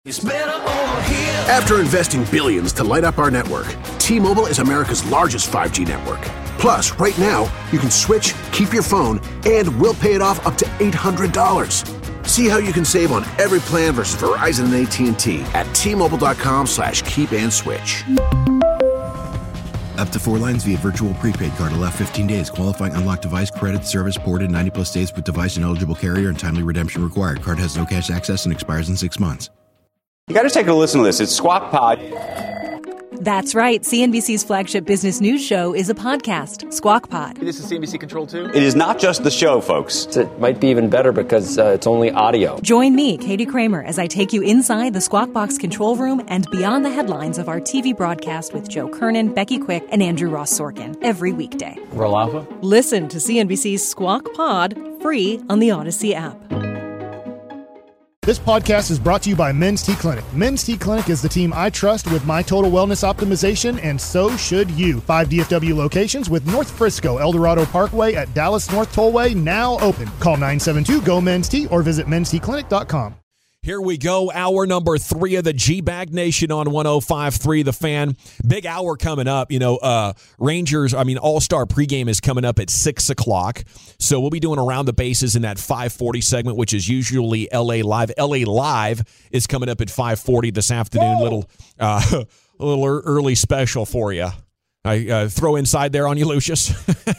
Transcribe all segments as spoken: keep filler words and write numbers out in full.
It's better over here. After investing billions to light up our network, T-Mobile is America's largest five G network. Plus, right now, you can switch, keep your phone, and we'll pay it off up to eight hundred dollars. See how you can save on every plan versus Verizon and A T and T at T-Mobile.com slash keep and switch. Up to four lines via virtual prepaid card. Allow fifteen days. Qualifying unlocked device credit service ported ninety plus days with device and eligible carrier and timely redemption required. Card has no cash access and expires in six months. You got to take a listen to this. It's Squawk Pod. That's right. C N B C's flagship business news show is a podcast, Squawk Pod. This is C N B C Control too? It is not just the show, folks. It might be even better because uh, it's only audio. Join me, Katie Kramer, as I take you inside the Squawk Box control room and beyond the headlines of our T V broadcast with Joe Kernan, Becky Quick, and Andrew Ross Sorkin every weekday. Roll Alpha? Listen to C N B C's Squawk Pod free on the Odyssey app. This podcast is brought to you by Men's T Clinic. Men's T Clinic is the team I trust with my total wellness optimization, and so should you. Five D F W locations with North Frisco, El Dorado Parkway at Dallas North Tollway now open. Call nine seven two, G O, MEN's T or visit mens t clinic dot com. Here we go, hour number three of the G-Bag Nation on one oh five point three The Fan. Big hour coming up. You know, uh, Rangers, I mean, All-Star pregame is coming up at six o'clock. So we'll be doing Around the Bases in that five forty segment, which is usually L A Live. L A Live is coming up at five forty this afternoon. Whoa. Little uh, a little early special for you. I uh, throw inside there on you, Lucius.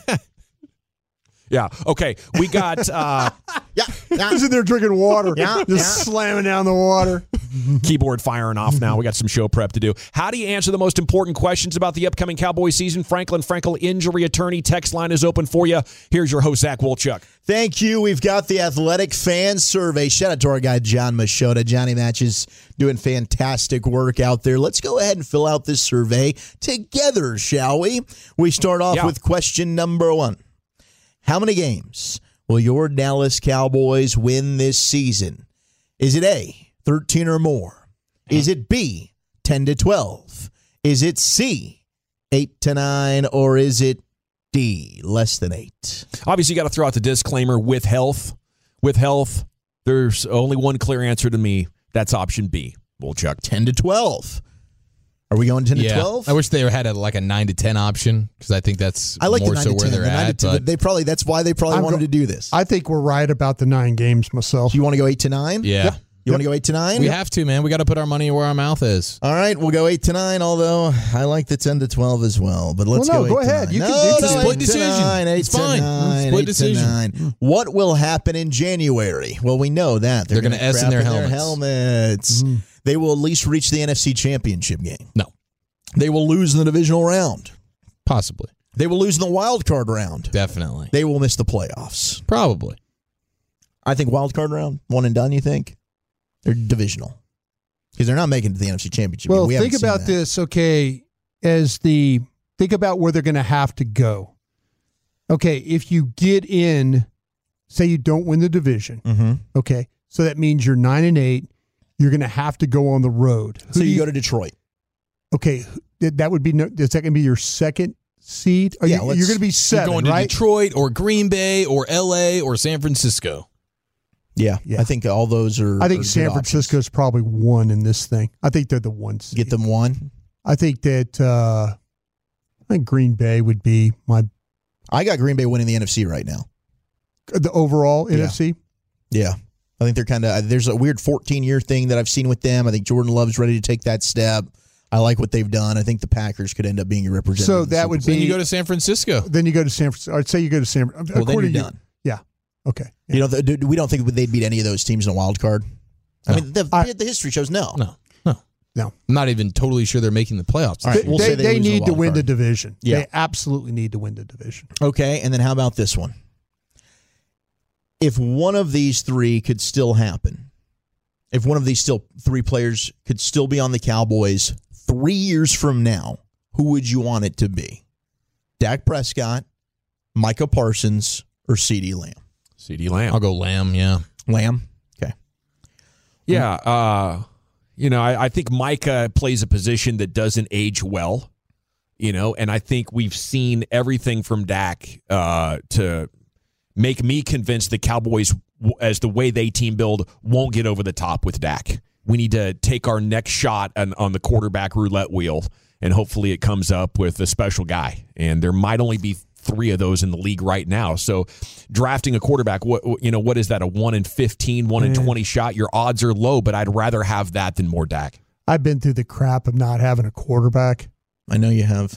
Yeah. Okay. We got. Uh, yeah. yeah. He's in there drinking water. Yeah. Just yeah. slamming down the water. Keyboard firing off now. We got some show prep to do. How do you answer the most important questions about the upcoming Cowboy season? Franklin Frankel, injury attorney. Text line is open for you. Here's your host, Zach Wolchuk. Thank you. We've got the Athletic Fan Survey. Shout out to our guy, John Machota. Johnny Match is doing fantastic work out there. Let's go ahead and fill out this survey together, shall we? We start off yeah. with question number one. How many games will your Dallas Cowboys win this season? Is it A, thirteen or more? Is it B, ten to twelve? Is it C, eight to nine? Or is it D, less than eight? Obviously, you got to throw out the disclaimer with health. With health, there's only one clear answer to me. That's option B. Wolchuk. ten to twelve. Are we going ten yeah. to twelve? I wish they had a, like a nine to ten option because I think that's I like more the nine so to where ten. they're The nine at. to ten, But they probably that's why they probably I'm wanted go- to do this. I think we're right about the nine games myself. You want to go eight to nine? yeah, Yep. You want to go eight to nine? we have to, man. We got to put our money where our mouth is. All right, we'll go eight to nine. Although I like the ten to twelve as well. But let's well, no, go. go eight to ahead. nine. You no, can do no, two. Split eight decision. To nine, eight It's to fine. Nine, Split eight decision. To nine. What will happen in January? Well, we know that They're gonna gonna S in crap their their helmets. helmets. Mm-hmm. They will at least reach the N F C Championship game. No, They will lose in the divisional round. possibly, They will lose in the wild card round. definitely, They will miss the playoffs. probably. I think wild card round, one and done, you think? They're divisional. Because they're not making it to the N F C Championship. Well, we think about this, okay, as the think about where they're going to have to go. Okay, if you get in, say you don't win the division, Mm-hmm. okay, so that means you're nine and eight, you're going to have to go on the road. Who So do you go to Detroit. Okay, that would be, no, is that going to be your second seed? Are Yeah, you, let's- you're going to be You're seven, going to right? Detroit or Green Bay or L A or San Francisco. Yeah, Yeah. I think all those are. I think are San good Francisco is probably one in this thing. I think they're the one options. seed. Get them one. I think that uh, I think Green Bay would be my I got Green Bay winning the N F C right now. the overall Yeah. N F C. Yeah. I think they're kind of, there's a weird fourteen-year thing that I've seen with them. I think Jordan Love's ready to take that step. I like what they've done. I think the Packers could end up being a representative. So of the that Super would Bowl. Then be- you go to San Francisco. Then you go to San Francisco. I'd say you go to San. Well, then according you're to- done. Yeah. Okay. You know, th- do- we don't think they'd beat any of those teams in a wild card. I No. mean, the, I- the history shows no. No, no, No. I'm not even totally sure they're making the playoffs. All right, They, we'll they, say they they lose in the need to wild win card. the division. Yeah. They absolutely need to win the division. Okay, and then how about this one? If one of these three could still happen, if one of these still three players could still be on the Cowboys three years from now, who would you want it to be? Dak Prescott, Micah Parsons, or CeeDee Lamb? CeeDee Lamb. I'll go Lamb. Yeah, Lamb? Okay. Yeah, uh, you know, I, I think Micah plays a position that doesn't age well, you know, and I think we've seen everything from Dak uh, to make me convinced the Cowboys, as the way they team build, won't get over the top with Dak. we need to take our next shot on, on the quarterback roulette wheel, and hopefully it comes up with a special guy. And there might only be three of those in the league right now. So drafting a quarterback, what you know, what is that? A one in fifteen, one in twenty shot? Your odds are low, but I'd rather have that than more Dak. I've been through the crap of not having a quarterback. I know you have.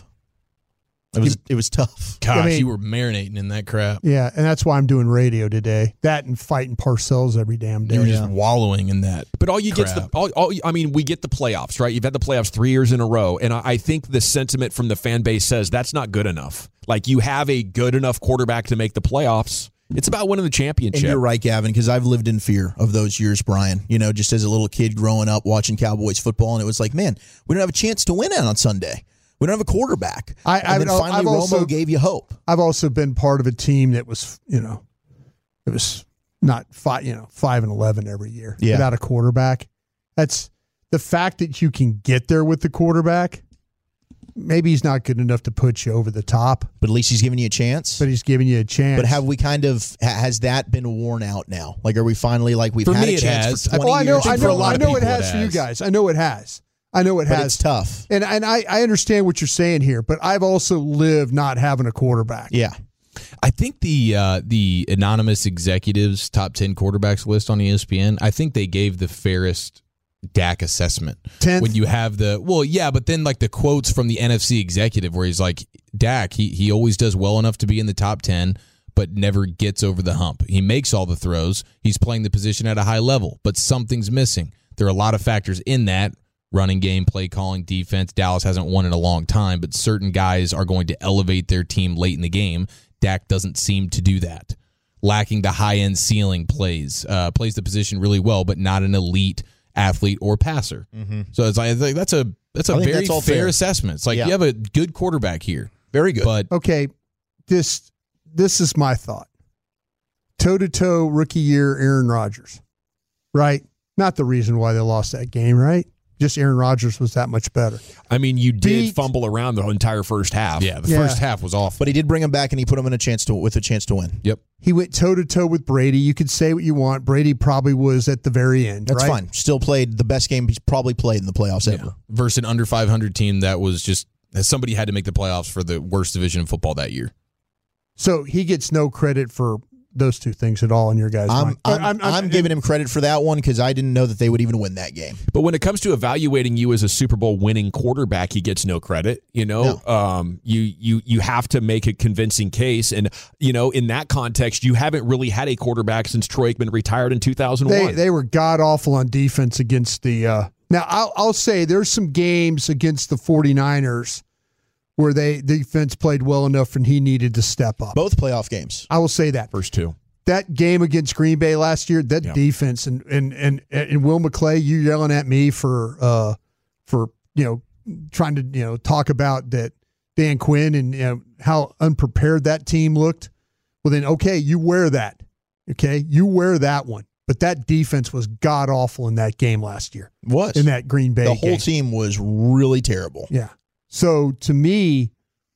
It was it was tough. Gosh, I mean, you were marinating in that crap. Yeah, and that's why I'm doing radio today. That and fighting Parcells every damn day. You were just wallowing in that. But all you crap. get the all, all. I mean, we get the playoffs, right? You've had the playoffs three years in a row, and I, I think the sentiment from the fan base says that's not good enough. Like, you have a good enough quarterback to make the playoffs. It's about winning the championship. And you're right, Gavin, because I've lived in fear of those years, Brian. You know, just as a little kid growing up watching Cowboys football, and it was like, man, we don't have a chance to win on Sunday. We don't have a quarterback. I, and then I've, finally I've Romo also, gave you hope. I've also been part of a team that was, you know, it was not five, you know, five and eleven every year yeah. without a quarterback. That's the fact that you can get there with the quarterback. Maybe he's not good enough to put you over the top, but at least he's giving you a chance. But he's giving you a chance. But have we kind of has that been worn out now? Like, are we finally like we've for had me, a chance has. for twenty oh, I know, years? I know, for a lot I of know people it has it for you has. guys. I know it has. I know it but has. It's tough. And and I, I understand what you're saying here, but I've also lived not having a quarterback. Yeah. I think the uh, the anonymous executives top ten quarterbacks list on E S P N, I think they gave the fairest Dak assessment. tenth? When you have the well, yeah, but then like the quotes from the N F C executive where he's like, Dak, he he always does well enough to be in the top ten, but never gets over the hump. He makes all the throws. He's playing the position at a high level, but something's missing. There are a lot of factors in that. Running game, play calling, defense. Dallas hasn't won in a long time, but certain guys are going to elevate their team late in the game. Dak doesn't seem to do that. Lacking the high-end ceiling plays. Uh, plays the position really well, but not an elite athlete or passer. Mm-hmm. So it's like, I think that's a that's a very that's all fair, fair assessment. It's like yeah. you have a good quarterback here. Very good. But Okay, this this is my thought. Toe-to-toe rookie year Aaron Rodgers, right? Not the reason why they lost that game, right? Just Aaron Rodgers was that much better. I mean, you did Beat- fumble around the entire first half. yeah, the Yeah. first half was awful. But he did bring him back, and he put him in a chance to with a chance to win. Yep. He went toe-to-toe with Brady. You could say what you want. Brady probably was at the very end, That's right? fine. Still played the best game he's probably played in the playoffs Yeah. ever. Versus an under five hundred team that was just somebody had to make the playoffs for the worst division in football that year. So he gets no credit for those two things at all in your guys' I'm mind. I'm, I'm- I'm- I'm giving him credit for that one because I didn't know that they would even win that game. But when it comes to evaluating you as a Super Bowl winning quarterback, he gets no credit. You know, No. um, you you you have to make a convincing case, and you know, in that context, you haven't really had a quarterback since Troy Aikman retired in two thousand one. They they were god awful on defense against the. Uh, now I'll I'll say there's some games against the 49ers where they defense played well enough and he needed to step up. Both playoff games. I will say that. First two. That game against Green Bay last year, that Yeah. defense and and and and Will McClay, you yelling at me for uh for you know trying to you know talk about that Dan Quinn and you know how unprepared that team looked. Well then, okay, you wear that. Okay, you wear that one. But that defense was god awful in that game last year. Was. In that Green Bay The game. whole team was really terrible. Yeah. So to me,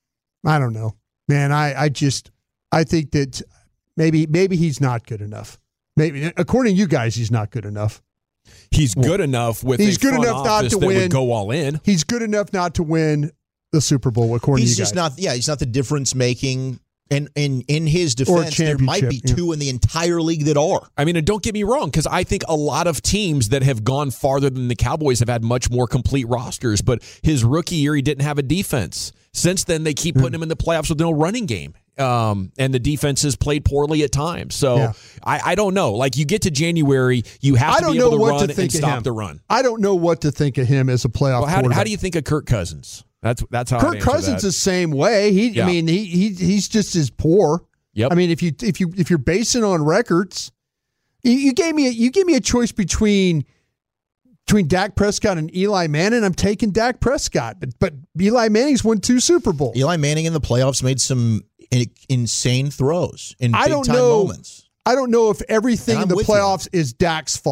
I don't know, man. I, I just I think that maybe maybe he's not good enough. Maybe according to you guys, he's not good enough. He's good enough with He's a good front enough not office to that win. would go all in. He's good enough not to win the Super Bowl. According He's to you just guys. not. Yeah, he's not the difference making. And in in his defense, there might be championship, yeah. two in the entire league that are. I mean, and don't get me wrong, because I think a lot of teams that have gone farther than the Cowboys have had much more complete rosters. But his rookie year, he didn't have a defense. Since then, they keep putting him in the playoffs with no running game. Um, and the defense has played poorly at times. So Yeah. I, I don't know. Like, you get to January, you have I to don't be know able to what run to and think of stop him. the run. I don't know what to think of him as a playoff Well, how, quarterback. how do you think of Kirk Cousins? That's that's how I'd Kirk answer Cousins that. the same way. He, Yeah. I mean, he, he he's just as poor. Yep. I mean, if you if you if you're basing on records, you, you gave me a, you gave me a choice between between Dak Prescott and Eli Manning. I'm taking Dak Prescott, but but Eli Manning's won two Super Bowls. Eli Manning in the playoffs made some in, insane throws in I big don't time know. moments. I don't know if everything And in I'm the with you. playoffs is Dak's fault.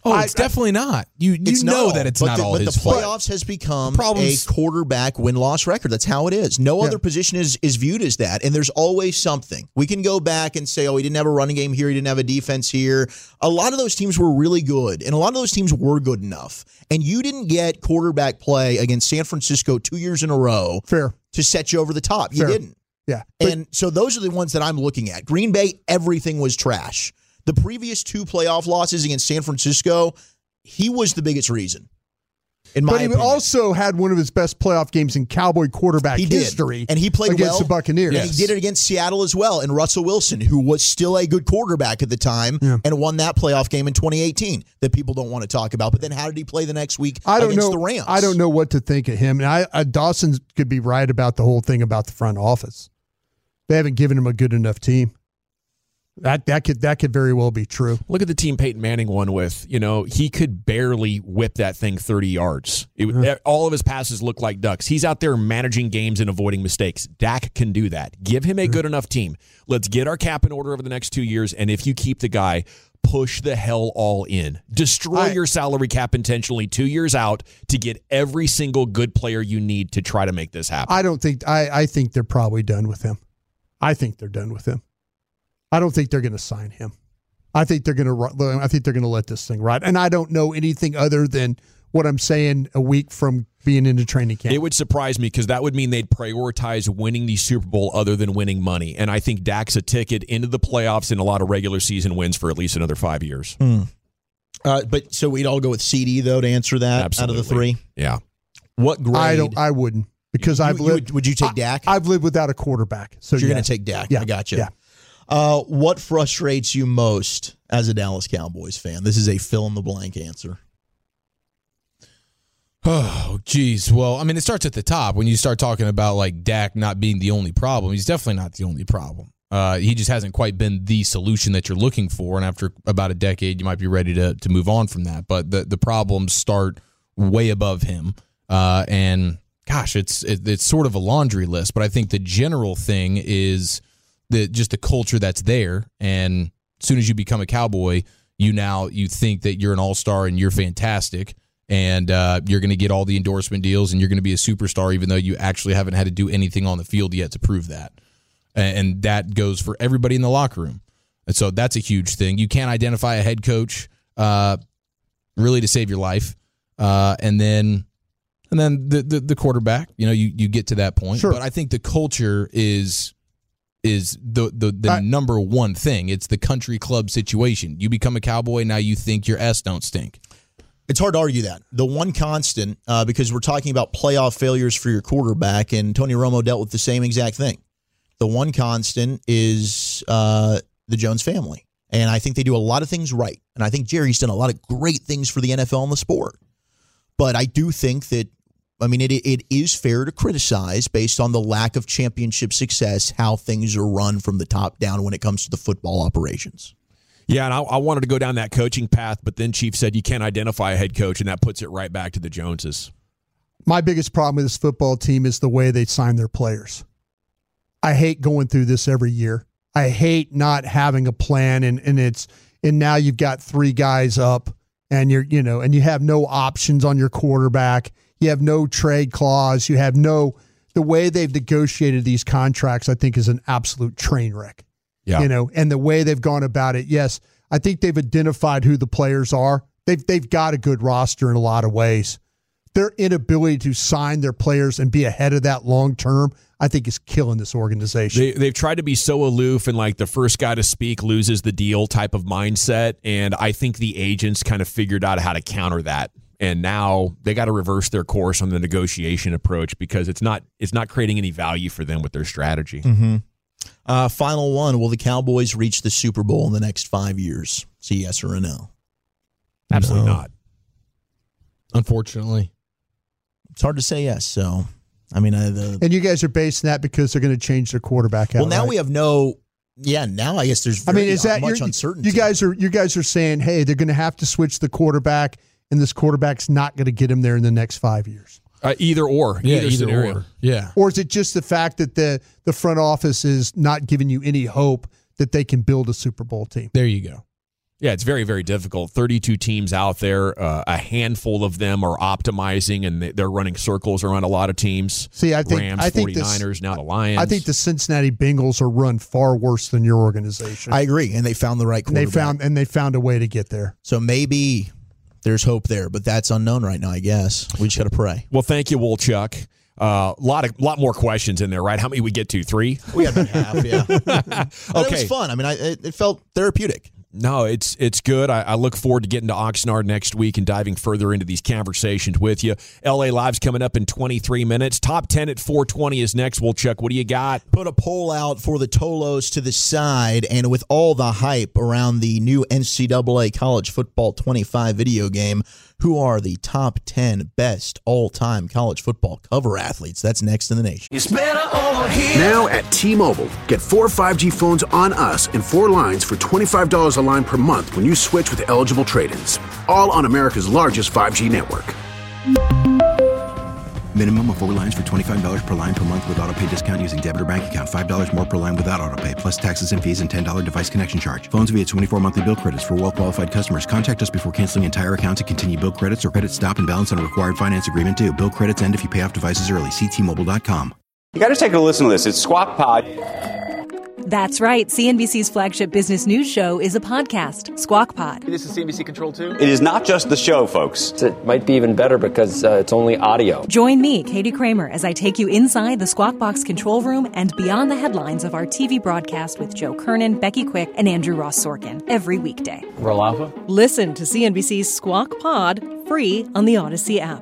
Oh, it's I, definitely not. You you it's know not, that it's but not the, all but his the fault. playoffs has become a quarterback win-loss record. That's how it is. No yeah. other position is is viewed as that, and there's always something. We can go back and say, oh, he didn't have a running game here, he didn't have a defense here. A lot of those teams were really good, and a lot of those teams were good enough. And you didn't get quarterback play against San Francisco two years in a row Fair. to set you over the top. You Fair. didn't. Yeah. And so those are the ones that I'm looking at. Green Bay, everything was trash. The previous two playoff losses against San Francisco, he was the biggest reason. In my but he opinion. also had one of his best playoff games in Cowboy quarterback he did. history. And he played against well. the Buccaneers. And he did it against Seattle as well. And Russell Wilson, who was still a good quarterback at the time, yeah. and won that playoff game in twenty eighteen that people don't want to talk about. But then how did he play the next week I don't against know, the Rams? I don't know what to think of him. And I, I Dawson could be right about the whole thing about the front office. They haven't given him a good enough team. That that could that could very well be true. Look at the team Peyton Manning won with. You know, he could barely whip that thing thirty yards. It, yeah. All of his passes look like ducks. He's out there managing games and avoiding mistakes. Dak can do that. Give him a good enough team. Let's get our cap in order over the next two years, and if you keep the guy, push the hell all in. Destroy I, your salary cap intentionally two years out to get every single good player you need to try to make this happen. I don't think I, I think they're probably done with him. I think they're done with him. I don't think they're going to sign him. I think they're going to. I think they're going to let this thing ride. And I don't know anything other than what I'm saying a week from being into training camp. It would surprise me because that would mean they'd prioritize winning the Super Bowl other than winning money. And I think Dak's a ticket into the playoffs and a lot of regular season wins for at least another five years. Mm. Uh, but so we'd all go with C D though to answer that. Absolutely. Out of the three. Yeah. What grade? I don't. I wouldn't because you, I've you, lived. Would, would you take Dak? I, I've lived without a quarterback. So, so you're yeah. going to take Dak. Yeah. I got you. Yeah. Uh, what frustrates you most as a Dallas Cowboys fan? This is a fill-in-the-blank answer. Oh, geez. Well, I mean, it starts at the top. When you start talking about, like, Dak not being the only problem, he's definitely not the only problem. Uh, he just hasn't quite been the solution that you're looking for, and after about a decade, you might be ready to to move on from that. But the, the problems start way above him, uh, and, gosh, it's it, it's sort of a laundry list. But I think the general thing is the just the culture that's there, and as soon as you become a Cowboy, you now you think that you're an all-star and you're fantastic, and uh, you're going to get all the endorsement deals and you're going to be a superstar even though you actually haven't had to do anything on the field yet to prove that. And that goes for everybody in the locker room. And so that's a huge thing. You can't identify a head coach uh, really to save your life. Uh, and then and then the, the the quarterback, you know, you, you get to that point. Sure. But I think the culture is is the the, the I, number one thing. It's the country club situation. You become a Cowboy, now you think your S don't stink. It's hard to argue that. The one constant, uh, because we're talking about playoff failures for your quarterback, and Tony Romo dealt with the same exact thing. The one constant is uh, the Jones family. And I think they do a lot of things right. And I think Jerry's done a lot of great things for the N F L and the sport. But I do think that, I mean, it it is fair to criticize based on the lack of championship success, how things are run from the top down when it comes to the football operations. Yeah, and I, I wanted to go down that coaching path, but then Chief said you can't identify a head coach, and that puts it right back to the Joneses. My biggest problem with this football team is the way they sign their players. I hate going through this every year. I hate not having a plan, and, and it's and now you've got three guys up, and you're you know, and you have no options on your quarterback. You have no trade clause. You have no the way they've negotiated these contracts. I think is an absolute train wreck. Yeah, you know, and the way they've gone about it. Yes, I think they've identified who the players are. They've they've got a good roster in a lot of ways. Their inability to sign their players and be ahead of that long term, I think, is killing this organization. They, they've tried to be so aloof and like the first guy to speak loses the deal type of mindset, and I think the agents kind of figured out how to counter that. And now they got to reverse their course on the negotiation approach because it's not it's not creating any value for them with their strategy. Mm-hmm. Uh, final one: will the Cowboys reach the Super Bowl in the next five years? See yes or a no? Absolutely no. not. Unfortunately. It's hard to say yes. So, I mean, uh, the, and you guys are basing that because they're going to change their quarterback out. Well, now right? we have no. Yeah, now I guess there's. Very, I mean, is that much you're, uncertainty? You guys are you guys are saying, hey, they're going to have to switch the quarterback, and this quarterback's not going to get him there in the next five years. Uh, either or, yeah, either, either scenario. or, yeah. Or is it just the fact that the the front office is not giving you any hope that they can build a Super Bowl team? There you go. Yeah, it's very, very difficult. thirty-two teams out there. Uh, a handful of them are optimizing, and they're running circles around a lot of teams. See, I think Rams, I think 49ers, this, now the Lions. I think the Cincinnati Bengals are run far worse than your organization. I agree, and they found the right and they quarterback. found and they found a way to get there. So maybe there's hope there, but that's unknown right now, I guess. We just got to pray. Well, thank you, Wolchuk. A uh, lot of lot more questions in there, right? How many we get to? Three? We had about half, yeah. But Okay. it was fun. I mean, I, it, it felt therapeutic. No, it's it's good. I, I look forward to getting to Oxnard next week and diving further into these conversations with you. L A Live's coming up in twenty-three minutes. Top ten at four twenty is next. Wolchuk, what do you got? Put a poll out for the Tolos to the side, and with all the hype around the new N C double A College Football twenty-five video game, who are the top ten best all-time college football cover athletes? That's next in the nation. Now at T-Mobile, get four five G phones on us and four lines for twenty-five dollars a line per month when you switch with eligible trade-ins. All on America's largest five G network. Minimum of four lines for twenty-five dollars per line per month with autopay discount using debit or bank account. five dollars more per line without autopay, plus taxes and fees and ten dollars device connection charge. Phones via twenty-four monthly bill credits for well-qualified customers. Contact us before canceling entire account to continue bill credits or credit stop and balance on a required finance agreement due. Bill credits end if you pay off devices early. See T Mobile dot com. You got to take a listen to this. It's Squawk Pod. That's right. C N B C's flagship business news show is a podcast, Squawk Pod. This is C N B C Control two? It is not just the show, folks. It might be even better because uh, it's only audio. Join me, Katie Kramer, as I take you inside the Squawk Box control room and beyond the headlines of our T V broadcast with Joe Kernan, Becky Quick, and Andrew Ross Sorkin every weekday. Roll Alpha? Listen to C N B C's Squawk Pod free on the Odyssey app.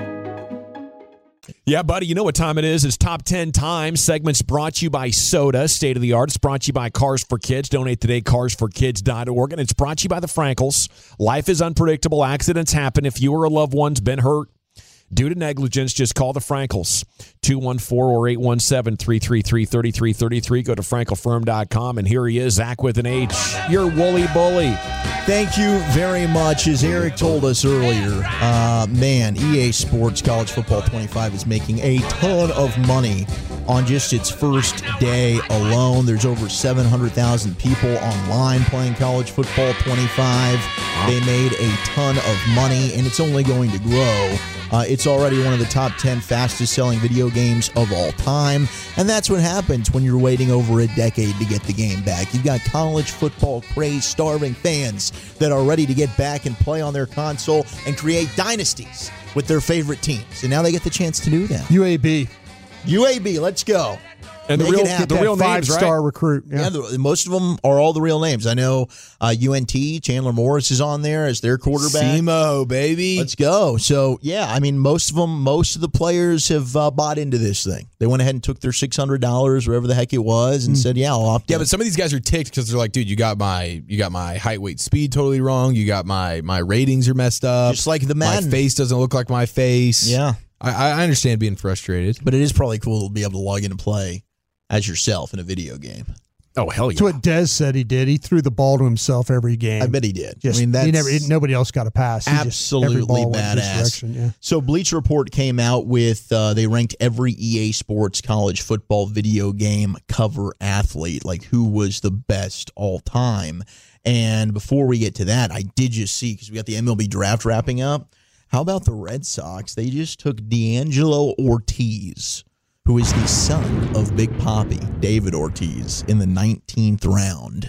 Yeah, buddy, you know what time it is. It's Top ten Time. Segments brought to you by Soda, state of the art. It's brought to you by Cars for Kids. Donate today, cars for kids dot org. And it's brought to you by the Frankels. Life is unpredictable. Accidents happen. If you or a loved one's been hurt due to negligence, just call the Frankels. two one four or eight one seven, three three three, three three three three. Go to frankel firm dot com. And here he is, Zach with an H. You're Wooly Bully. Thank you very much. As Eric told us earlier, uh, man, E A Sports College Football twenty-five is making a ton of money on just its first day alone. There's over seven hundred thousand people online playing College Football twenty-five. They made a ton of money, and it's only going to grow. Uh, it's already one of the top ten fastest-selling video games of all time, and that's what happens when you're waiting over a decade to get the game back. You've got college football crazed, starving fans that are ready to get back and play on their console and create dynasties with their favorite teams, and now they get the chance to do that. U A B. U A B, let's go. And the Make real, it happen. the real names, right? Five-star recruit. Yeah. Yeah, the, most of them are all the real names. I know uh, U N T, Chandler Morris is on there as their quarterback. Semo, baby. Let's go. So, yeah, I mean, most of them, most of the players have uh, bought into this thing. They went ahead and took their six hundred dollars, wherever the heck it was, and mm. said, yeah, I'll opt Yeah, in. but some of these guys are ticked because they're like, dude, you got my you got my height, weight, speed totally wrong. You got my my ratings are messed up. Just like the Madden. My face doesn't look like my face. Yeah. I, I understand being frustrated. But it is probably cool to be able to log in and play as yourself in a video game. Oh, hell yeah. That's what Dez said he did. He threw the ball to himself every game. I bet he did. Just, I mean, that's he never, he, nobody else got a pass. He absolutely just, every ball went his badass. direction, yeah. So Bleacher Report came out with, uh, they ranked every E A Sports college football video game cover athlete, like who was the best all time. And before we get to that, I did just see, because we got the M L B draft wrapping up, how about the Red Sox? They just took D'Angelo Ortiz, who is the son of Big Papi, David Ortiz, in the nineteenth round.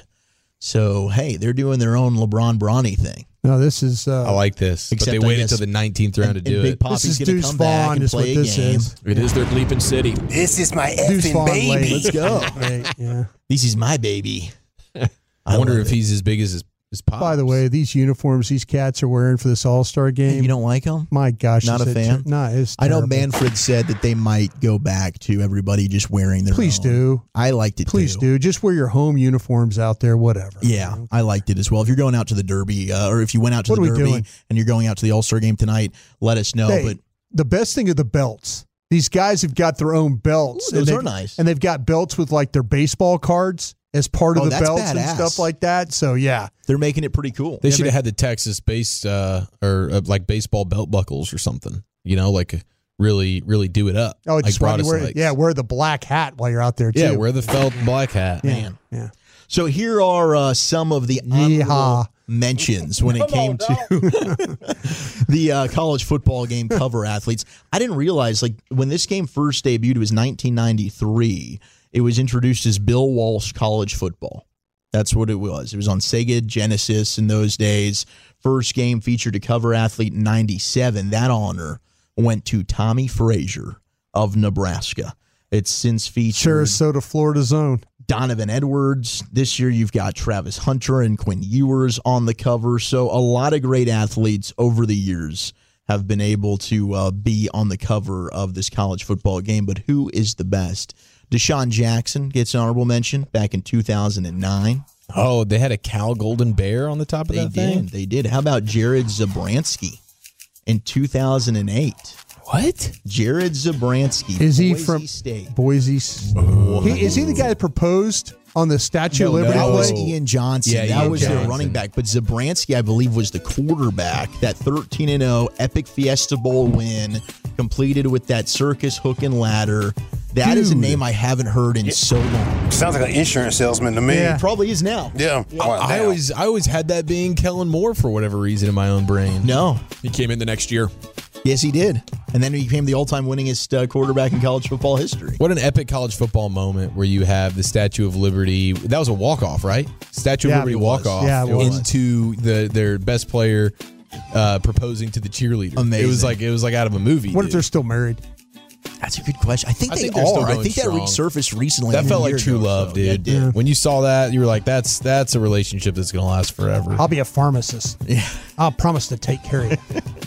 So, hey, they're doing their own LeBron Bronny thing. No, this is... Uh, I like this. Except but they I waited guess- until the nineteenth round and, to do and Big it. Papi's This is going to Deuce come back Vaughn and is play what a this game. is. It is their bleeping city. This is my Deuce effing Vaughn baby. late. Let's go. Right, yeah. This is my baby. I wonder love if it. he's as big as his, his pops. By the way, these uniforms these cats are wearing for this All-Star game, Hey, you don't like him? my gosh. Not is a it fan? ter- No, it's I know terrible. Manfred said that they might go back to everybody just wearing their Please own. do. I liked it Please too. do. Just wear your home uniforms out there, whatever. Yeah, I liked it as well. If you're going out to the Derby, uh, or if you went out to What the are we Derby doing? and you're going out to the All-Star game tonight, let us know. Hey, But the best thing are the belts. These guys have got their own belts. Ooh, those and are they've- nice. And they've got belts with like their baseball cards as part of Oh, the that's belts and badass. stuff like that. So, yeah. they're making it pretty cool. They Yeah, should but- have had the Texas base uh, or uh, like baseball belt buckles or something. You know, like really, really do it up. Oh, like just while you wear, Brodus yeah, likes. wear the black hat while you're out there, too. yeah, wear the felt black hat. yeah, Man. yeah. So here are uh, some of the honorable, Yeehaw. mentions when it came to the uh, college football game cover athletes. I didn't realize, like, when this game first debuted, it was nineteen ninety-three. It was introduced as Bill Walsh College Football. That's what it was. It was on Sega Genesis in those days. First game featured a cover athlete in ninety-seven. That honor went to Tommy Frazier of Nebraska. It's since featured Sarasota, Florida zone. Donovan Edwards. This year you've got Travis Hunter and Quinn Ewers on the cover. So a lot of great athletes over the years have been able to uh, be on the cover of this college football game. But who is the best? Deshaun Jackson gets an honorable mention back in two thousand nine. Oh, they had a Cal Golden Bear on the top of They that did. thing? They did. How about Jared Zabransky in two thousand eight? What? Jared Zabransky. Is he Boise from State? Boise? He, is he the guy that proposed on the Statue of No, Liberty that was play? Ian Johnson. Yeah, that Ian was their Johnson. running back. But Zabransky, I believe, was the quarterback. That thirteen and oh Epic Fiesta Bowl win, completed with that circus hook and ladder. That is a Dude. name I haven't heard in so long. Sounds like an insurance salesman to me. Yeah. He probably is now. Yeah. I, I always I always had that being Kellen Moore for whatever reason in my own brain. No. He came in the next year. Yes, he did. And then he became the all-time winningest uh, quarterback in college football history. What an epic college football moment where you have the Statue of Liberty. That was a walk-off, right? Statue Yeah, of Liberty it was. walk-off Yeah, it was. into the their best player uh, proposing to the cheerleader. Amazing. It was like it was like out of a movie. What if dude. they're still married? That's a good question. I think I they think they're still are. I going think that strong. resurfaced recently. That a felt year like true ago or love, so. Yeah, dude. it did. When you saw that, you were like, "That's that's a relationship that's going to last forever." I'll be a pharmacist. Yeah. I'll promise to take care of you.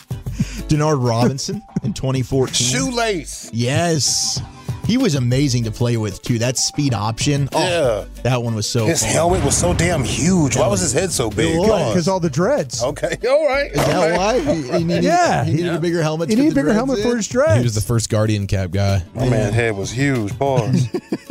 Denard Robinson in twenty fourteen. Shoelace. Yes. He was amazing to play with, too. That speed option. Oh, Yeah. that one was so His fun. helmet was so damn huge. Why was his head so big? was. Because all the dreads. Okay. All right. Is that why? He, he needed, Yeah. he needed a bigger helmet. You to need a fit the bigger dreads helmet in? for his dreads. He was the first Guardian Cap guy. My man's head was huge. Pause.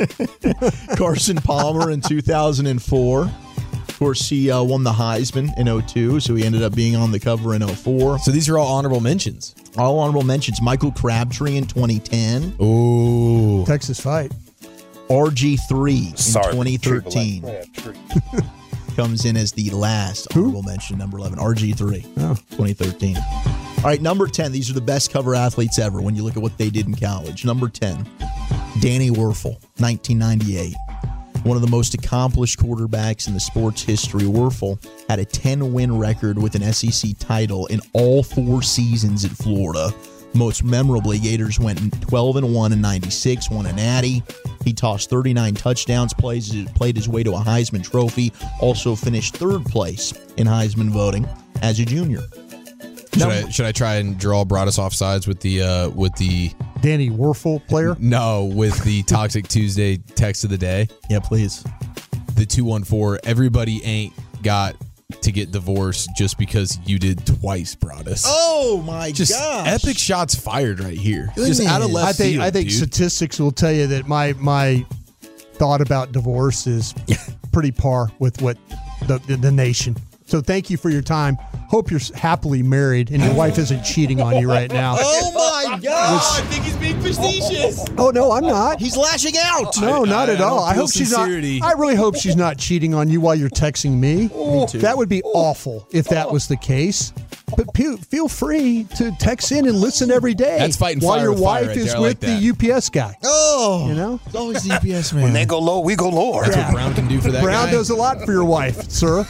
Carson Palmer in two thousand four. Of course, he uh, won the Heisman in oh two, so he ended up being on the cover in oh four. So these are all honorable mentions. All honorable mentions. Michael Crabtree in twenty ten. Ooh. Texas fight. R G three in Sorry. twenty thirteen. Crabtree. Comes in as the last honorable mention, number eleven, R G three, Oh. twenty thirteen. All right, number ten. These are the best cover athletes ever when you look at what they did in college. Number ten, Danny Werfel, nineteen ninety-eight. One of the most accomplished quarterbacks in the sport's history. Werfel had a ten-win record with an S E C title in all four seasons at Florida. Most memorably, Gators went twelve and one in ninety-six, won a Natty. He tossed thirty-nine touchdowns, plays, played his way to a Heisman Trophy, also finished third place in Heisman voting as a junior. Should Number- I should I try and draw Broadus offsides with the uh, with the Danny Werfel player. no with the Toxic Tuesday text of the day? Yeah, please. The two one four. Everybody ain't got to get divorced just because you did twice, Broadus. Oh, my just gosh. epic shots fired right here. Goodness. Just out of left I think field, I think dude. statistics will tell you that my my thought about divorce is pretty par with what the, the the nation. So thank you for your time. Hope you're happily married and your wife isn't cheating on you right now. Oh, my gosh. I think he's being facetious. Oh no, I'm not. He's lashing out. No, I- not I at don't all. I feel hope she's sincerity. not. I really hope she's not cheating on you while you're texting me. too. That would be awful if that was the case. But pe- feel free to text in and listen every day. That's fighting while fire your with fire wife right is there. I with like the that. U P S guy. Oh, You know? it's always the U P S man. When they go low, we go lower. That's what Brown can do for that Brown guy. does a lot for your wife, sir.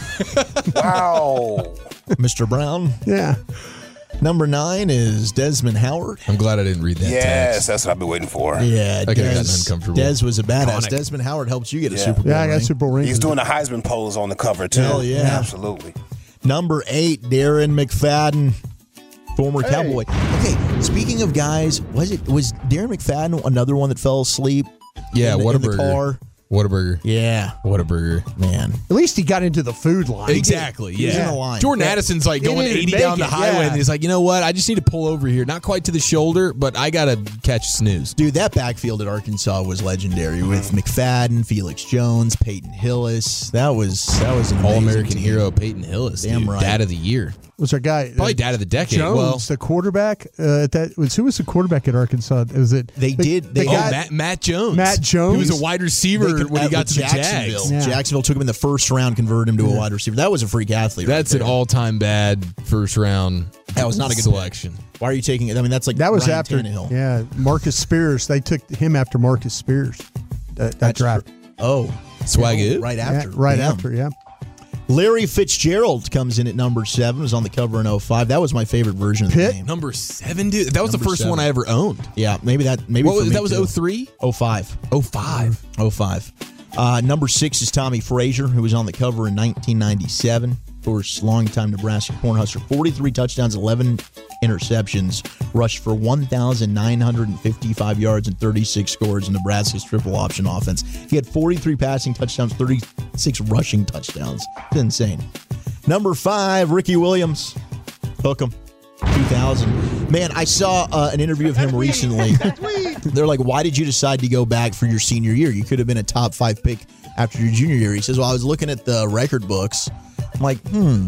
Wow. Mister Brown. Yeah. Number nine is Desmond Howard. I'm glad I didn't read that Yes, text. that's what I've been waiting for. Yeah, I could've Des, gotten uncomfortable. Des was a badass. Iconic. Desmond Howard helped you get a Yeah. Super Bowl Yeah, I got ring. Super Bowl rings. He's doing the Heisman pose on the cover, too. Hell yeah. Absolutely. Number eight, Darren McFadden, former Cowboy. Okay, speaking of guys, was it was Darren McFadden another one that fell asleep? Yeah, in the, what in a the burger. car. Whataburger. Yeah, Whataburger. man. At least he got into the food line. Exactly. He was Yeah. in the line. Jordan Yeah. Addison's like He going didn't eighty make down the it, highway, yeah. and he's like, you know what? I just need to pull over here. Not quite to the shoulder, but I gotta catch a snooze. Dude, that backfield at Arkansas was legendary with McFadden, Felix Jones, Peyton Hillis. That was that was an All amazing American team. hero Peyton Hillis. Damn dude. right. Dad of the year. was our guy. Probably uh, dad of the decade. Jones, Well- the quarterback. Uh, at that was who was the quarterback at Arkansas? Was it They the, did- they the Oh, guy- Matt, Matt Jones. Matt Jones. He was a wide receiver They could- when he uh, got with to the Jacksonville. Jags. Yeah. Jacksonville took him in the first round, converted him to a wide receiver. That was a freak athlete. That's right an there. all-time bad first round. That was not a good selection. Why are you taking it? I mean, that's like That was Ryan after, Tannehill. yeah, Marcus Spears. They took him after Marcus Spears. That, that That's draft. true. Oh, Swagoo. right Yeah, after. right Damn. after, yeah. Larry Fitzgerald comes in at number seven. Was on the cover in oh five. That was my favorite version of Pitt? the game. Number seven, dude. That was Number the first seven. one I ever owned. Yeah, maybe that. Maybe What for was, me that was too. oh three? oh five. oh five. oh five. Uh, number six is Tommy Frazier, who was on the cover in nineteen ninety-seven. Of course, longtime Nebraska Cornhusker. forty-three touchdowns, eleven interceptions, rushed for one thousand nine hundred fifty-five yards and thirty-six scores in Nebraska's triple option offense. He had forty-three passing touchdowns, thirty-six rushing touchdowns. It's insane. Number five, Ricky Williams. Hook 'em. two thousand. Man, I saw uh, an interview of him recently. They're like, why did you decide to go back for your senior year? You could have been a top five pick after your junior year. He says, well, I was looking at the record books. I'm like, hmm,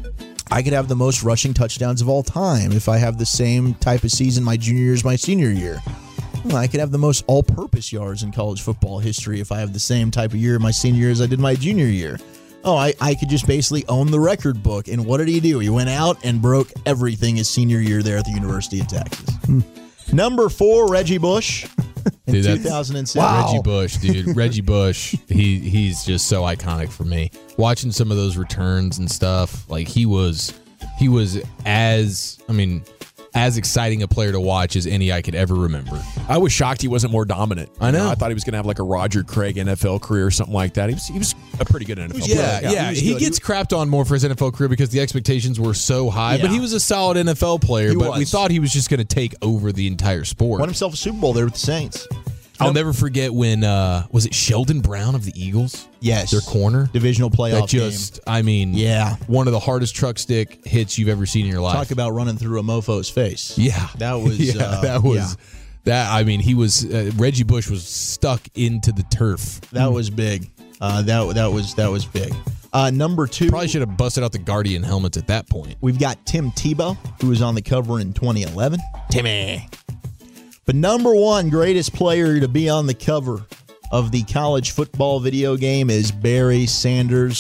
I could have the most rushing touchdowns of all time if I have the same type of season my junior year as my senior year. Well, I could have the most all-purpose yards in college football history if I have the same type of year my senior year as I did my junior year. Oh, I, I could just basically own the record book. And what did he do? He went out and broke everything his senior year there at the University of Texas. Hmm. Number four, Reggie Bush. In Dude, two that's- thousand seven. Reggie Bush, dude. Reggie Bush, he he's just so iconic for me. Watching some of those returns and stuff, like he was he was as I mean, as exciting a player to watch as any I could ever remember. I was shocked he wasn't more dominant. I know. You I thought he was going to have like a Roger Craig N F L career or something like that. He was he was a pretty good N F L player. Yeah, yeah. was He good. gets crapped on more for his N F L career because the expectations were so high, Yeah. but he was a solid N F L player. He but we was. thought he was just going to take over the entire sport. Won himself a Super Bowl there with the Saints. I'll never forget when uh, was it Sheldon Brown of the Eagles? Yes. Their corner. Divisional playoff That just, game. I mean, Yeah. one of the hardest truck stick hits you've ever seen in your life. Talk about running through a mofo's face. Yeah, That was, yeah, uh, that was yeah. that. I mean, he was uh, Reggie Bush was stuck into the turf. That was big. Uh, that that was that was big. Uh, number two, Probably should have busted out the Guardian helmets at that point. we've got Tim Tebow, who was on the cover in twenty eleven. Timmy. But number one greatest player to be on the cover of the college football video game is Barry Sanders.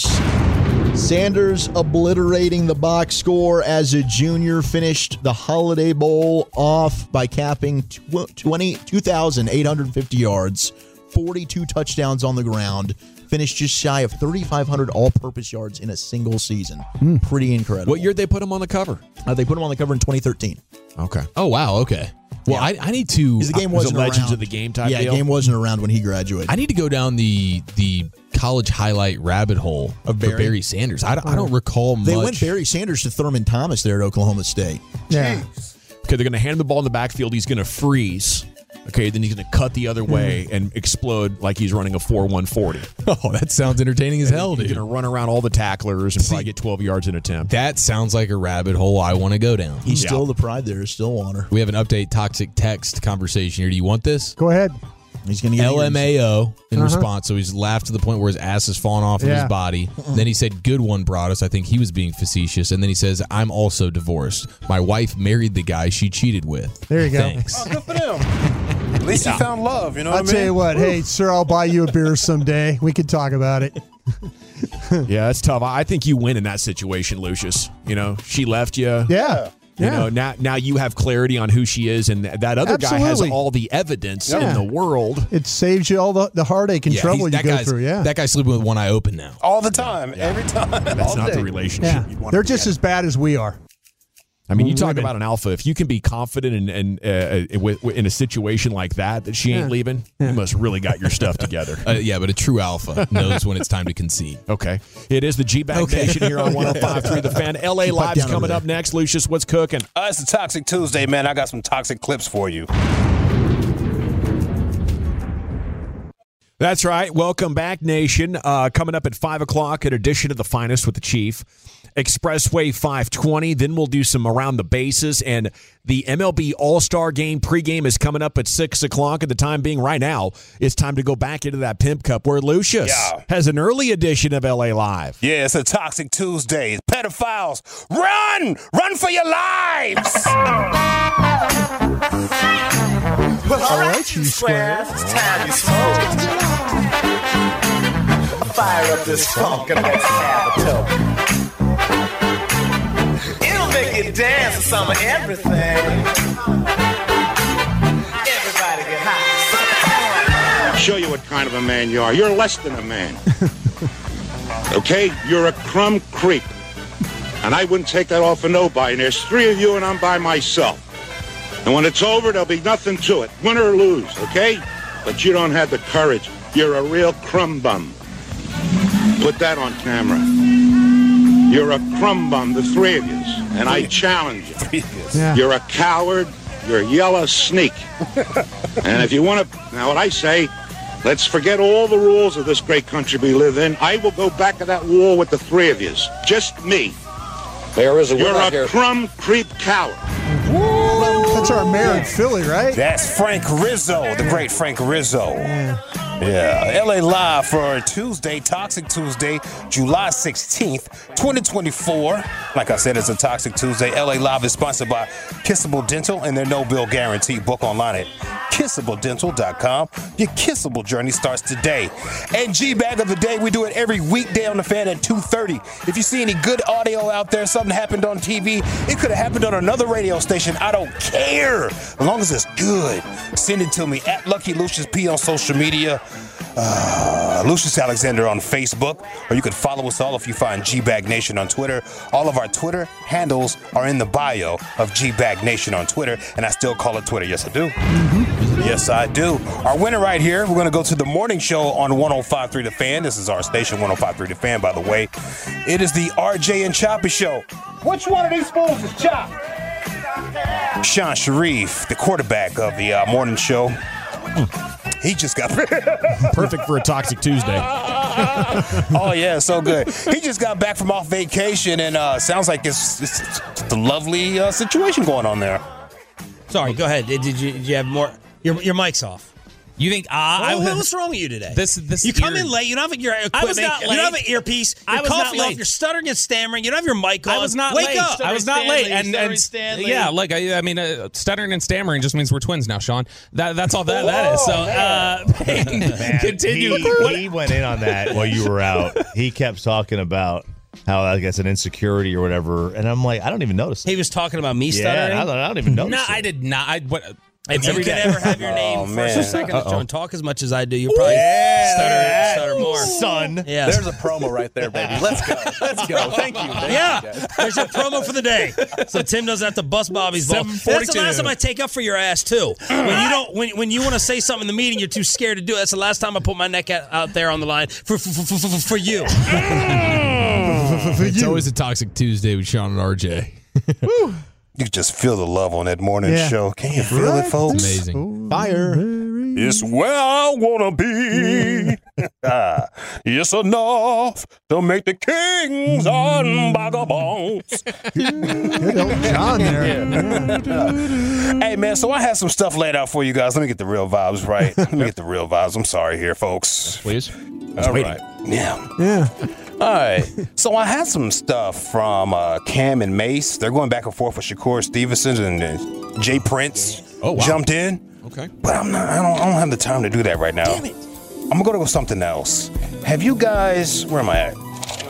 Sanders obliterating the box score as a junior, finished the Holiday Bowl off by capping twenty, two thousand eight hundred fifty yards, forty-two touchdowns on the ground, finished just shy of thirty-five hundred all-purpose yards in a single season. Pretty incredible. What year did they put him on the cover? Uh, they put him on the cover in twenty thirteen. Okay. Oh wow, okay. Well, I, I need to. Because the game was it wasn't Legends around. of the Game type Yeah, deal? game wasn't around when he graduated. I need to go down the the college highlight rabbit hole Of for Barry? Barry Sanders. I don't, I don't recall much. They went Barry Sanders to Thurman Thomas there at Oklahoma State. Yeah. Okay, they're going to hand him the ball in the backfield. He's going to freeze. Okay, then he's going to cut the other way and explode like he's running a four one forty. Oh, that sounds entertaining as hell, He's dude. going to run around all the tacklers and probably get twelve yards an attempt. That sounds like a rabbit hole I want to go down. He's Yeah. still the pride there, still Warner. We have an update toxic text conversation here. Do you want this? Go ahead. He's going to get L M A O in Uh-huh. response. So he's laughed to the point where his ass has fallen off of Yeah. his body. Then he said, good one, Broadus. I think he was being facetious. And then he says, I'm also divorced. My wife married the guy she cheated with. There you go. Thanks. Good for them. At least he found love, you know I'll what I tell mean? you what. Hey, sir, I'll buy you a beer someday. We can talk about it. Yeah, that's tough. I think you win in that situation, Lucius. You know, she left you. Yeah. You Yeah. know, now now you have clarity on who she is, and that other guy has Absolutely. all the evidence Yeah. in the world. It saves you all the, the heartache and Yeah, trouble he's- you that go guy's, through. Yeah. That guy's sleeping with one eye open now. All the time, every time. That's all not day. the relationship yeah. you'd want They're to just be in. as bad as we are. I mean, you talk women. about an alpha. If you can be confident in, in, uh, with, in a situation like that, that she ain't Yeah. leaving, you must really got your stuff together. Uh, yeah, but a true alpha knows when it's time to concede. Okay. It is the G-Bag Okay. Nation here on one oh five point three The Fan. L A Keep up Live's down over coming there. up next. Lucius, what's cooking? Uh, it's a Toxic Tuesday, man. I got some toxic clips for you. That's right. Welcome back, Nation. Uh, coming up at five o'clock, an edition of The Finest with the Chief. Expressway five twenty. Then we'll do some around the bases. And the M L B All-Star Game pregame is coming up at six o'clock. At the time being right now, it's time to go back into that Pimp Cup where Lucius Yeah. has an early edition of L A Live. Yeah, it's a Toxic Tuesday. Pedophiles, run! Run for your lives! Well, all right, you squares. It's time you smoke. Fire up this funk and let's have a toke. It'll make you dance to some of everything. Everybody get high. I'll show you what kind of a man you are. You're less than a man. Okay? You're a crumb creep. And I wouldn't take that off of nobody. And there's three of you and I'm by myself. And when it's over, there'll be nothing to it. Win or lose, okay? But you don't have the courage. You're a real crumb bum. Put that on camera. You're a crumb bum, the three of you. And I challenge you. Yeah. You're a coward. You're a yellow sneak. And if you want to, now what I say, let's forget all the rules of this great country we live in. I will go back to that wall with the three of you. Just me. There is a You're winner a here. crumb creep coward. That's our mayor in Philly, right? That's Frank Rizzo, the great Frank Rizzo. Yeah. Yeah, L A Live for Tuesday, Toxic Tuesday, July sixteenth, twenty twenty-four. Like I said, it's a Toxic Tuesday. L A Live is sponsored by Kissable Dental and their no-bill guarantee. Book online at kissable dental dot com. Your kissable journey starts today. And G-Bag of the Day, we do it every weekday on The Fan at two thirty. If you see any good audio out there, something happened on T V, it could have happened on another radio station. I don't care. As long as it's good, send it to me at Lucky Lucius P on social media. Uh, Lucius Alexander on Facebook, or you could follow us all if you find G-Bag Nation on Twitter. All of our Twitter handles are in the bio of G-Bag Nation on Twitter, and I still call it Twitter. Yes, I do. Mm-hmm. Yes, I do. Our winner right here, we're going to go to the morning show on one oh five point three The Fan. This is our station, one oh five point three The Fan, by the way. It is the R J and Choppy Show. Which one of these fools is Chop? Sean Sharif, the quarterback of the uh, morning show. He just got perfect for a Toxic Tuesday. Oh yeah, so good. He just got back from off vacation, and uh, sounds like it's, it's, it's a lovely uh, situation going on there. Sorry, go ahead. Did you, did you have more? Your your mic's off. You think uh, I well, was, what's wrong with you today? This this you come ear, in late. You don't have your equipment. I was not late. You don't have an earpiece. Your I was not coffee late. off. You're stuttering and stammering. You don't have your mic on. I was not Wake late. up. I was not Stanley, late. And, and Stanley. yeah, look, I, I mean, uh, stuttering and stammering just means we're twins now, Sean. That that's all that that is. So uh, Man, continue. He, he went in on that while you were out. He kept talking about how I guess an insecurity or whatever, and I'm like, I don't even notice it. He was talking about me Yeah, stuttering. I don't, I don't even notice No, it. I did not. I what. If you Every could day. ever have your name Oh, first man. or second, Uh-oh. John, talk as much as I do. You probably Yeah, stutter, stutter more. Son. Yes. There's a promo right there, baby. Let's go. Let's go. Thank you. Thank Yeah, you guys. there's your promo for the day. So Tim doesn't have to bust Bobby's ball. That's the forty-two. last time I take up for your ass too. When you don't, when, when you want to say something in the meeting, you're too scared to do it. That's the last time I put my neck out, out there on the line for for, for, for, for you. It's always a Toxic Tuesday with Sean and R J. You just feel the love on that morning Yeah. show. Can you feel it, folks? Amazing. Fire. It's where I wanna be. Ah, it's enough to make the kings and vagabonds. Good old John there. Hey man, so I had some stuff laid out for you guys. Let me get the real vibes right. Let me get the real vibes. I'm sorry here, folks. Please. All right. Yeah. Yeah. All right. So I had some stuff from uh, Cam and Mace. They're going back and forth with Shakur Stevenson, and uh, Jay Prince Oh, wow. jumped in. Okay. But I'm not. I don't. I don't have the time to do that right now. Damn it. I'm gonna go to something else. Have you guys? Where am I at?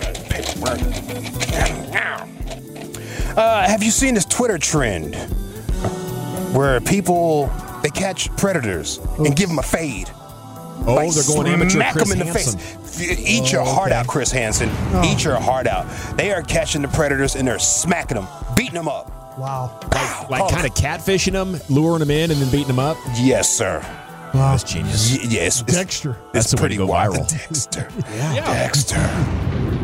Uh, have you seen this Twitter trend where people they catch predators and give them a fade? Oh, Like, they're going amateur smack Chris them in the Hansen. face. Eat your Oh, heart okay. out, Chris Hansen. Oh. Eat your heart out. They are catching the predators and they're smacking them, beating them up. Wow. Like Oh. kind of catfishing them, luring them in, and then beating them up. Yes, sir. Wow. That's genius. Y- yes, it's, Dexter. That's it's the way pretty to go wild. viral. Dexter. Yeah. Dexter.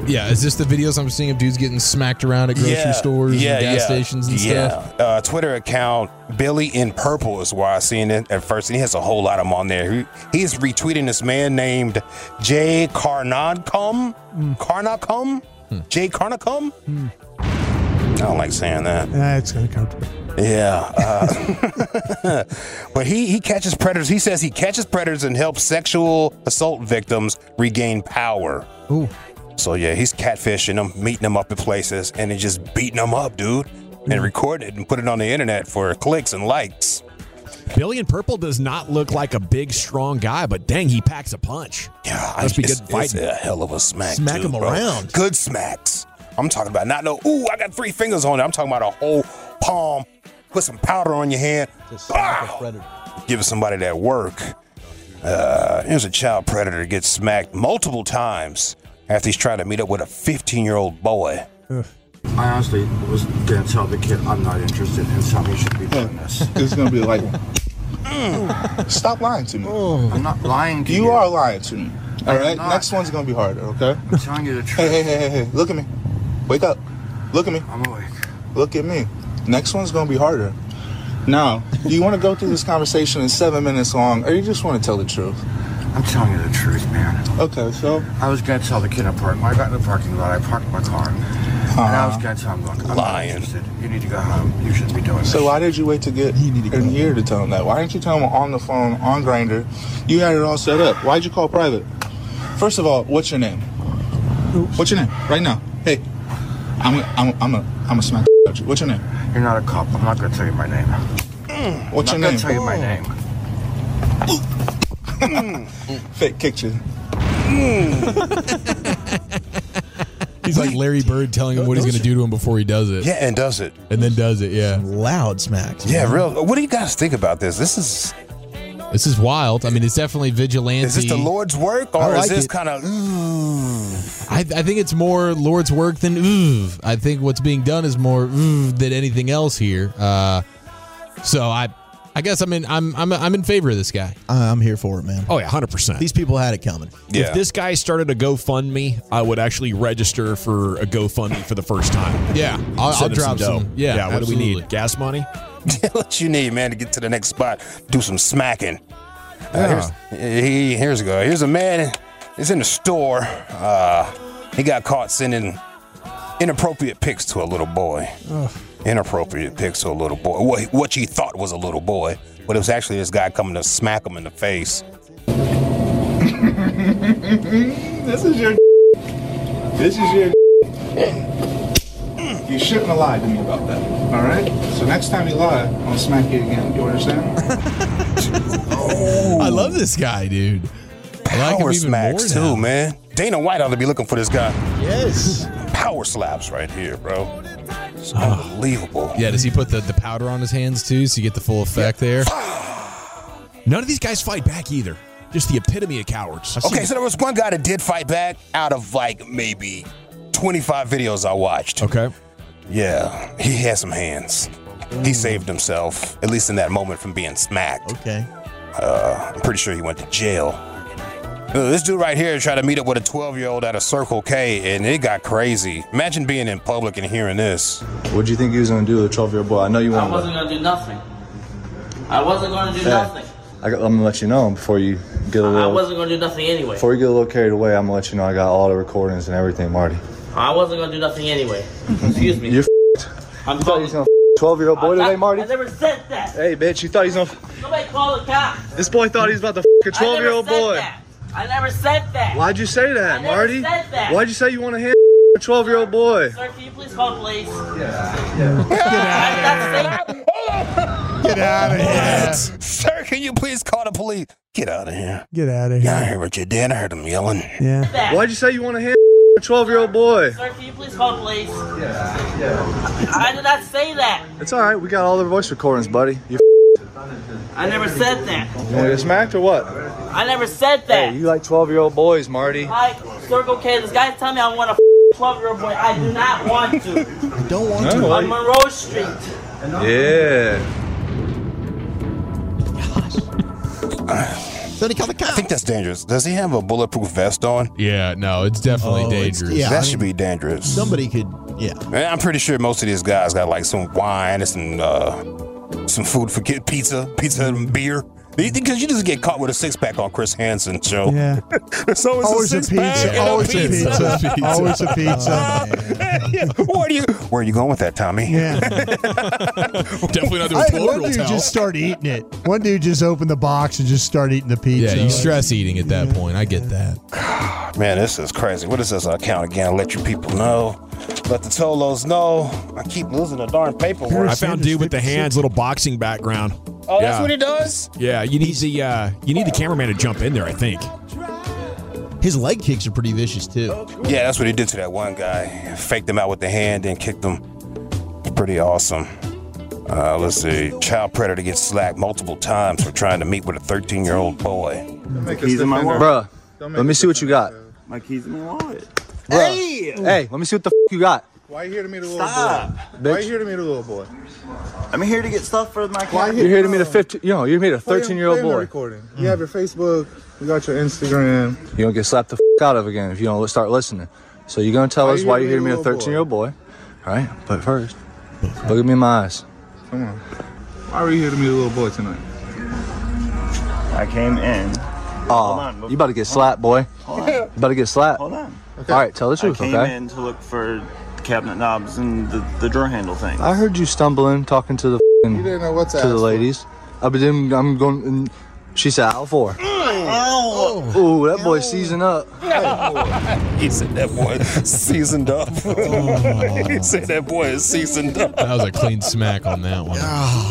Yeah, is this the videos I'm seeing of dudes getting smacked around at grocery Yeah, stores yeah, and gas yeah. stations and yeah. stuff? Uh, Twitter account Billy in Purple is where I seen it at first, and he has a whole lot of them on there. He, he's retweeting this man named Jay Carnacum. Mm. Carnacum? Hmm. Jay Carnacum? Mm. I don't like saying that. That's going to come to me. Yeah. Uh, but he, he catches predators. He says he catches predators and helps sexual assault victims regain power. Ooh. So, yeah, he's catfishing them, meeting them up at places, and he's just beating them up, dude, and Mm. recording it and put it on the internet for clicks and likes. Billy in Purple does not look like a big, strong guy, but dang, he packs a punch. Yeah, Must be it's, good it's fighting. a hell of a smack, Smack too, him bro. around. Good smacks. I'm talking about not no, ooh, I got three fingers on it. I'm talking about a whole palm. Put some powder on your hand. Pow! Give somebody that work. Uh, here's a child predator gets smacked multiple times after he's trying to meet up with a fifteen-year-old boy. I honestly was going to tell the kid I'm not interested in something you should be doing this. It's going to be like, mm, stop lying to me. I'm not lying to you. You are lying to me. All I'm right? not. Next one's going to be harder, okay? I'm telling you the truth. Hey, hey, hey, hey, hey, look at me. Wake up. Look at me. I'm awake. Look at me. Next one's going to be harder. Now, do you want to go through this conversation in seven minutes long, or you just want to tell the truth? I'm telling you the truth, man. Okay, so? I was going to tell the kid in the park. When I got in the parking lot, I parked my car. Uh-huh. And I was going to tell him, look, I'm Lying. not interested. You need to go home. You shouldn't be doing this. So why did you wait to get in here to tell him that? Why didn't you tell him on the phone, on Grindr? You had it all set up. Why'd you call private? First of all, what's your name? What's your name? Right now. Hey, I'm I'm I'm a I'm a smack you. What's your name? You're not a cop. I'm not going to tell you my name. What's I'm your not name? going to tell you my name. Fake kicked you. He's like Larry Bird telling him what he's going to do to him before he does it. Yeah, and does it. And then does it, yeah. Loud smacks. Yeah, man. real. What do you guys think about this? This is This is wild. I mean, it's definitely vigilante. is this the Lord's work, or I like is this it. kind of? I, I think it's more Lord's work than ooh. I think what's being done is more ooh than anything else here. Uh, so I, I guess I'm in. I'm I'm I'm in favor of this guy. I'm here for it, man. Oh yeah, one hundred percent. These people had it coming. If this guy started a GoFundMe, I would actually register for a GoFundMe for the first time. Yeah, I'll, Send I'll him drop dough. some. Yeah, yeah. What do we absolutely. need? Gas money? What you need, man, to get to the next spot? Do some smacking. Uh, Yeah. here's, he, here's a go. Here's a man. He's in the store. Uh, he got caught sending inappropriate pics to a little boy. Ugh. Inappropriate pics to a little boy. What, what you thought was a little boy, but it was actually this guy coming to smack him in the face. This is your. This is your. You shouldn't have lied to me about that. All right. So next time you lie, I'm gonna smack you again. You understand? I love this guy, dude. I like him Power even smacks more now. too, man. Dana White ought to be looking for this guy. Yes. Power slaps right here, bro. It's unbelievable. Yeah, does he put the, the powder on his hands too, so you get the full effect there? None of these guys fight back either. Just the epitome of cowards. Okay, so there was one guy that did fight back out of like maybe twenty-five videos I watched. Okay. Yeah, he had some hands. He saved himself, at least in that moment, from being smacked. Okay. Uh, I'm pretty sure he went to jail. Uh, This dude right here tried to meet up with a twelve-year-old at a Circle K, and it got crazy. Imagine being in public and hearing this. What'd you think you was gonna do with a twelve-year-old boy? I know you I wanted. wasn't gonna do nothing. I wasn't gonna do Hey, nothing. I got, I'm gonna let you know before you get a I little. wasn't gonna do nothing anyway. Before you get a little carried away, I'm gonna let you know I got all the recordings and everything, Marty. I wasn't gonna do nothing anyway. Excuse me. You're I'm You thought he was gonna twelve-year-old boy today, Marty? I never said that. Hey, bitch, you thought he was gonna. Nobody call the cops. This boy thought he was about to a twelve-year-old I never said boy. that. I never said that. Why'd you say that, I never Marty? said that. Why'd you say you want to hand a twelve-year-old boy? Sir, can you please call the police? Get out of here. Sir, can you please call the police? Get out of here. Get out of Yeah, I here. heard what you did. I heard him yelling. Yeah. Why'd you say you want to hand a twelve-year-old boy? Sir, can you please call the police? I did not say that. It's all right. We got all the voice recordings, buddy. You I never said that. want to get smacked or what? I never said that. Hey, you like twelve-year-old boys, Marty? I, Circle K, this guy's telling me I want a twelve-year-old boy. I do not want to. I don't want No, to. why- On Monroe Street. Yeah. So they call the cops. I think that's dangerous. Does he have a bulletproof vest on? Yeah, no, it's definitely Oh, it's- dangerous. yeah, that I should mean, be dangerous. Somebody could, yeah. Man, I'm pretty sure most of these guys got like some wine and some uh, some food for kid pizza, pizza and beer. Because you just get caught with a six pack on Chris Hansen show. Yeah. There's always, Always a a six pack. pizza. and a Always a pizza. pizza. Always a pizza. Yeah. Where are you? Where are you going with that, Tommy? Yeah. Definitely not doing I, twelve one year old dude just start eating it. One dude just opened the box and just start eating the pizza. Yeah, you stress eating at that point. I get that. Man, this is crazy. What is this account again? Let you people know. Let the Tolos know. I keep losing the darn paperwork. I found dude with the hands, little boxing background. Oh, that's Yeah. what he does? Yeah, you need the uh, you need the cameraman to jump in there, I think. His leg kicks are pretty vicious, too. Yeah, that's what he did to that one guy. Faked him out with the hand, then kicked him. Pretty awesome. Uh, let's see. Child predator gets slapped multiple times for trying to meet with a thirteen-year-old boy. My keys in my wallet. Bruh, let me see what you got. My keys in my wallet. Bruh. Hey! Hey, let me see what the f you got. Why are you here to meet a little Stop, boy? bitch. Why are you here to meet a little boy? I'm here to get stuff for my Why cat. you- You're here to meet a fifteen, you know, you're here to meet a Play- thirteen-year-old play on the boy. recording. You have your Facebook. We got your Instagram. You don't get slapped the f out of again if you don't start listening. So you're gonna tell Why us you why here you're to here to meet meet a a little thirteen-year-old boy. All right, but first, look at me in my eyes. Come on. Why are you here to meet a little boy tonight? I came in. Oh, you about to get slapped, boy. Hold on. You about to get slapped. Hold on. All right, tell the truth, I came okay? in to look for cabinet knobs and the, the drawer handle thing. I heard you stumbling, talking to the You didn't know what to to the ask for. ladies. I been, I'm going. And she said, "Out four." Oh. Ooh, that boy seasoned up. He said that boy is seasoned up. He said that boy is seasoned up. That was a clean smack on that one.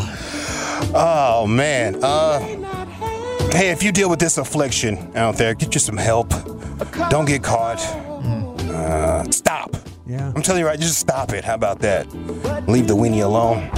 Oh, man. Uh, hey, if you deal with this affliction out there, get you some help. Don't get caught. Uh, stop. Yeah. I'm telling you right, just stop it. How about that? Leave the weenie alone.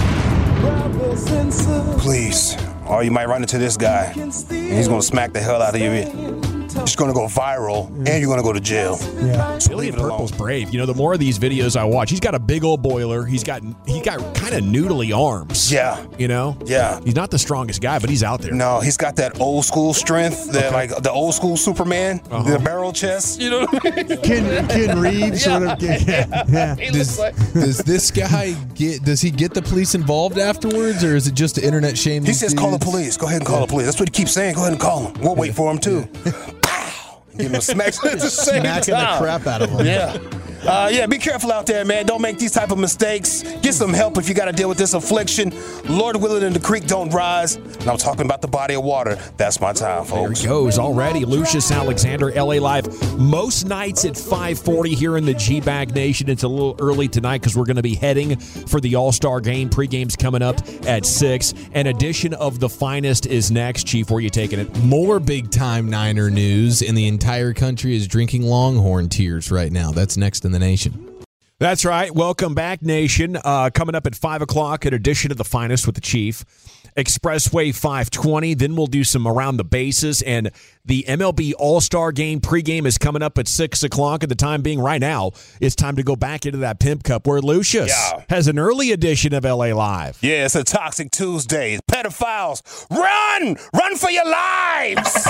Please. Or you might run into this guy, and he's going to smack the hell out of you. It's going to go viral, and you're going to go to jail. Yeah. So Billy leave and it alone. Purple's brave. You know, the more of these videos I watch, he's got a big old boiler. He's got he got kind of noodly arms. Yeah. You know? Yeah. He's not the strongest guy, but he's out there. No, he's got that old school strength, that like the old school Superman, the barrel chest. You know what I mean? Ken, Ken Reeves. Yeah. Sort of, yeah. yeah. Does, does this guy get? Does he get the police involved afterwards, or is it just the internet shame? He these says, "Call the dudes? police. Go ahead and call the police." That's what he keeps saying. Go ahead and call him. We'll wait for him too. Give him a smack at the same Smacking the time. crap out of him. Yeah. Uh, yeah, be careful out there, man. Don't make these type of mistakes. Get some help if you got to deal with this affliction. Lord willing, and the creek don't rise. And I'm talking about the body of water. That's my time, There folks. he goes already. Lucius Alexander, L A Live. Most nights at five forty here in the G-Bag Nation. It's a little early tonight because we're going to be heading for the All-Star Game. Pre-game's coming up at six. An edition of The Finest is next. Chief, where are you taking it? More big-time Niner news, and the entire country is drinking Longhorn tears right now. That's next in the nation. That's right. Welcome back, Nation. Uh, coming up at five o'clock, an edition of The Finest with the Chief. Expressway five twenty. Then we'll do some around the bases. And the M L B All-Star Game pregame is coming up at six o'clock. At the time being right now, it's time to go back into that Pimp Cup where Lucius Yeah. has an early edition of L A Live. Yeah, it's a Toxic Tuesday. Pedophiles, run! Run for your lives!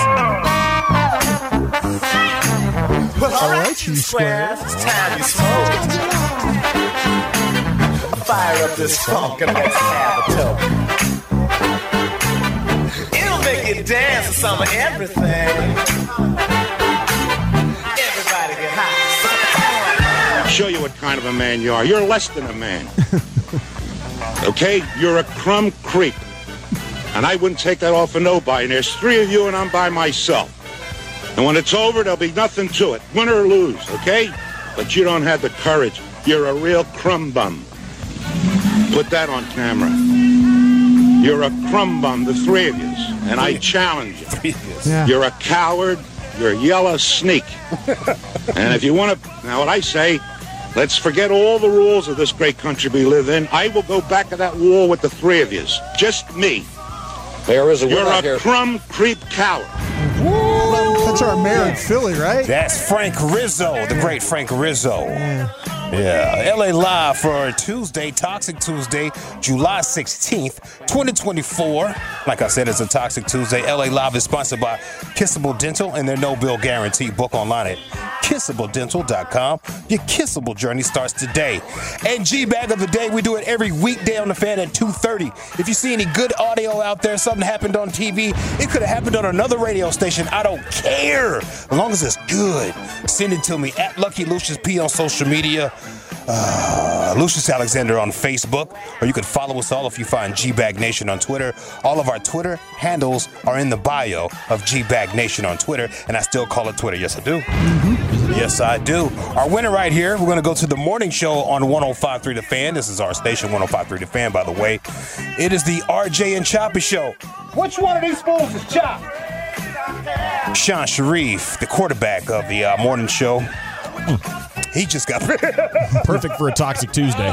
All right, you squares. It's time you smoke. Fire up this funk and let's have a toke. It'll make you dance to some of everything. Everybody get high. Show you what kind of a man you are. You're less than a man. Okay? You're a crumb creep. And I wouldn't take that off for nobody. And there's three of you and I'm by myself. And when it's over, there'll be nothing to it. Win or lose, okay? But you don't have the courage. You're a real crumb bum. Put that on camera. You're a crumb bum, the three of you. And I challenge you. Yeah. You're a coward. You're a yellow sneak. And if you want to, now what I say, let's forget all the rules of this great country we live in. I will go back to that wall with the three of you. Just me. There is a You're winner a here. crumb creep coward. That's our mayor in Philly, right? That's Frank Rizzo, the great Frank Rizzo. Yeah. Yeah, L A Live for Tuesday, Toxic Tuesday, July sixteenth, twenty twenty-four. Like I said, it's a Toxic Tuesday. L A Live is sponsored by Kissable Dental and their no-bill guarantee. Book online at kissable dental dot com. Your kissable journey starts today. And G-Bag of the Day, we do it every weekday on the Fan at two thirty. If you see any good audio out there, something happened on T V, it could have happened on another radio station. I don't care. As long as it's good, send it to me at Lucky Lucius P on social media. Uh, Lucius Alexander on Facebook, or you can follow us all if you find G-Bag Nation on Twitter. All of our Twitter handles are in the bio of G-Bag Nation on Twitter, and I still call it Twitter. Yes, I do. Mm-hmm. Yes, I do. Our winner right here, we're going to go to the morning show on one oh five point three The Fan. This is our station, one oh five point three The Fan, by the way. It is the R J and Choppy Show. Which one of these fools is Chop? Sean Sharif, the quarterback of the uh, morning show. He just got perfect for a Toxic Tuesday.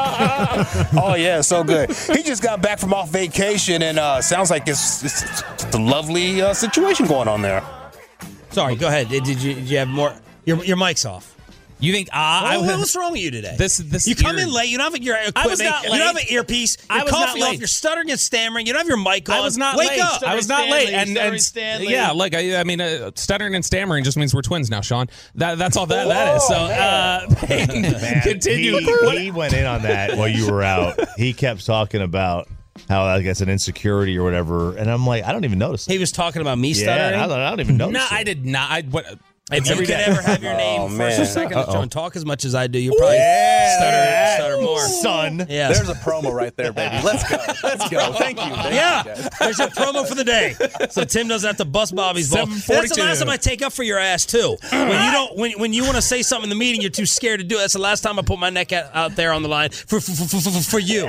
Oh yeah, so good. He just got back from off vacation, and uh, sounds like it's, it's, it's a lovely uh, situation going on there. Sorry, go ahead. Did you, did you have more? Your your mic's off. You think ah? Well, I, what's wrong with you today? This this you come ear- in late. You don't have your equipment. I was not You late. don't have an earpiece. You're I was not coughing late. off. You're stuttering and stammering. You don't have your mic on. I was not Wake late. up. I was not Stanley, late. And, and Stanley. yeah, look, I, I mean, uh, stuttering and stammering just means we're twins now, Sean. That that's all that that is. So uh, Man, continue. He, he went in on that while you were out. He kept talking about how I guess an insecurity or whatever, and I'm like, I don't even notice. He was talking about me Yeah, stuttering. I don't, I don't even notice. No, it. I did not. I what. If you could ever have your name Oh, first man. or second, Uh-oh. John, talk as much as I do. You probably Yeah, stutter, stutter more. son. Yeah. There's a promo right there, baby. Let's go. Let's go. Thank you. Thank Yeah, you, guys. there's your promo for the day, so Tim doesn't have to bust Bobby's ball. seven That's the forty-two. last time I take up for your ass too. When you don't, when, when you want to say something in the meeting, you're too scared to do it. That's the last time I put my neck out, out there on the line for for, for, for, for you.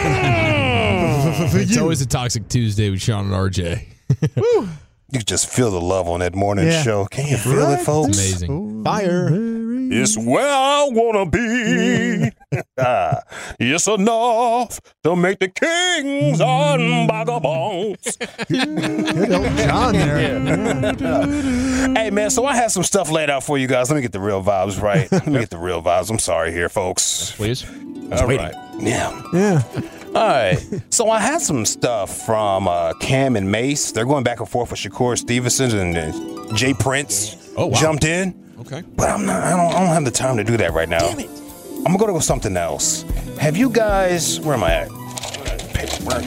It's always a Toxic Tuesday with Sean and R J. You just feel the love on that morning Yeah. show. Can you feel it, folks? Amazing. Fire. It's where I wanna be. Ah, it's enough to make the kings and vagabonds. Good Elton John there. Yeah. Hey man, so I had some stuff laid out for you guys. Let me get the real vibes right. Let me get the real vibes. I'm sorry here, folks. Please. All right. Yeah. Yeah. All right. So I had some stuff from uh, Cam and Mace. They're going back and forth with Shakur Stevenson, and uh, Jay Prince Oh, wow. jumped in. Okay. But I'm not, I don't, I don't have the time to do that right now. Damn it. I'm gonna go to something else. Have you guys? Where am I at? Paperwork.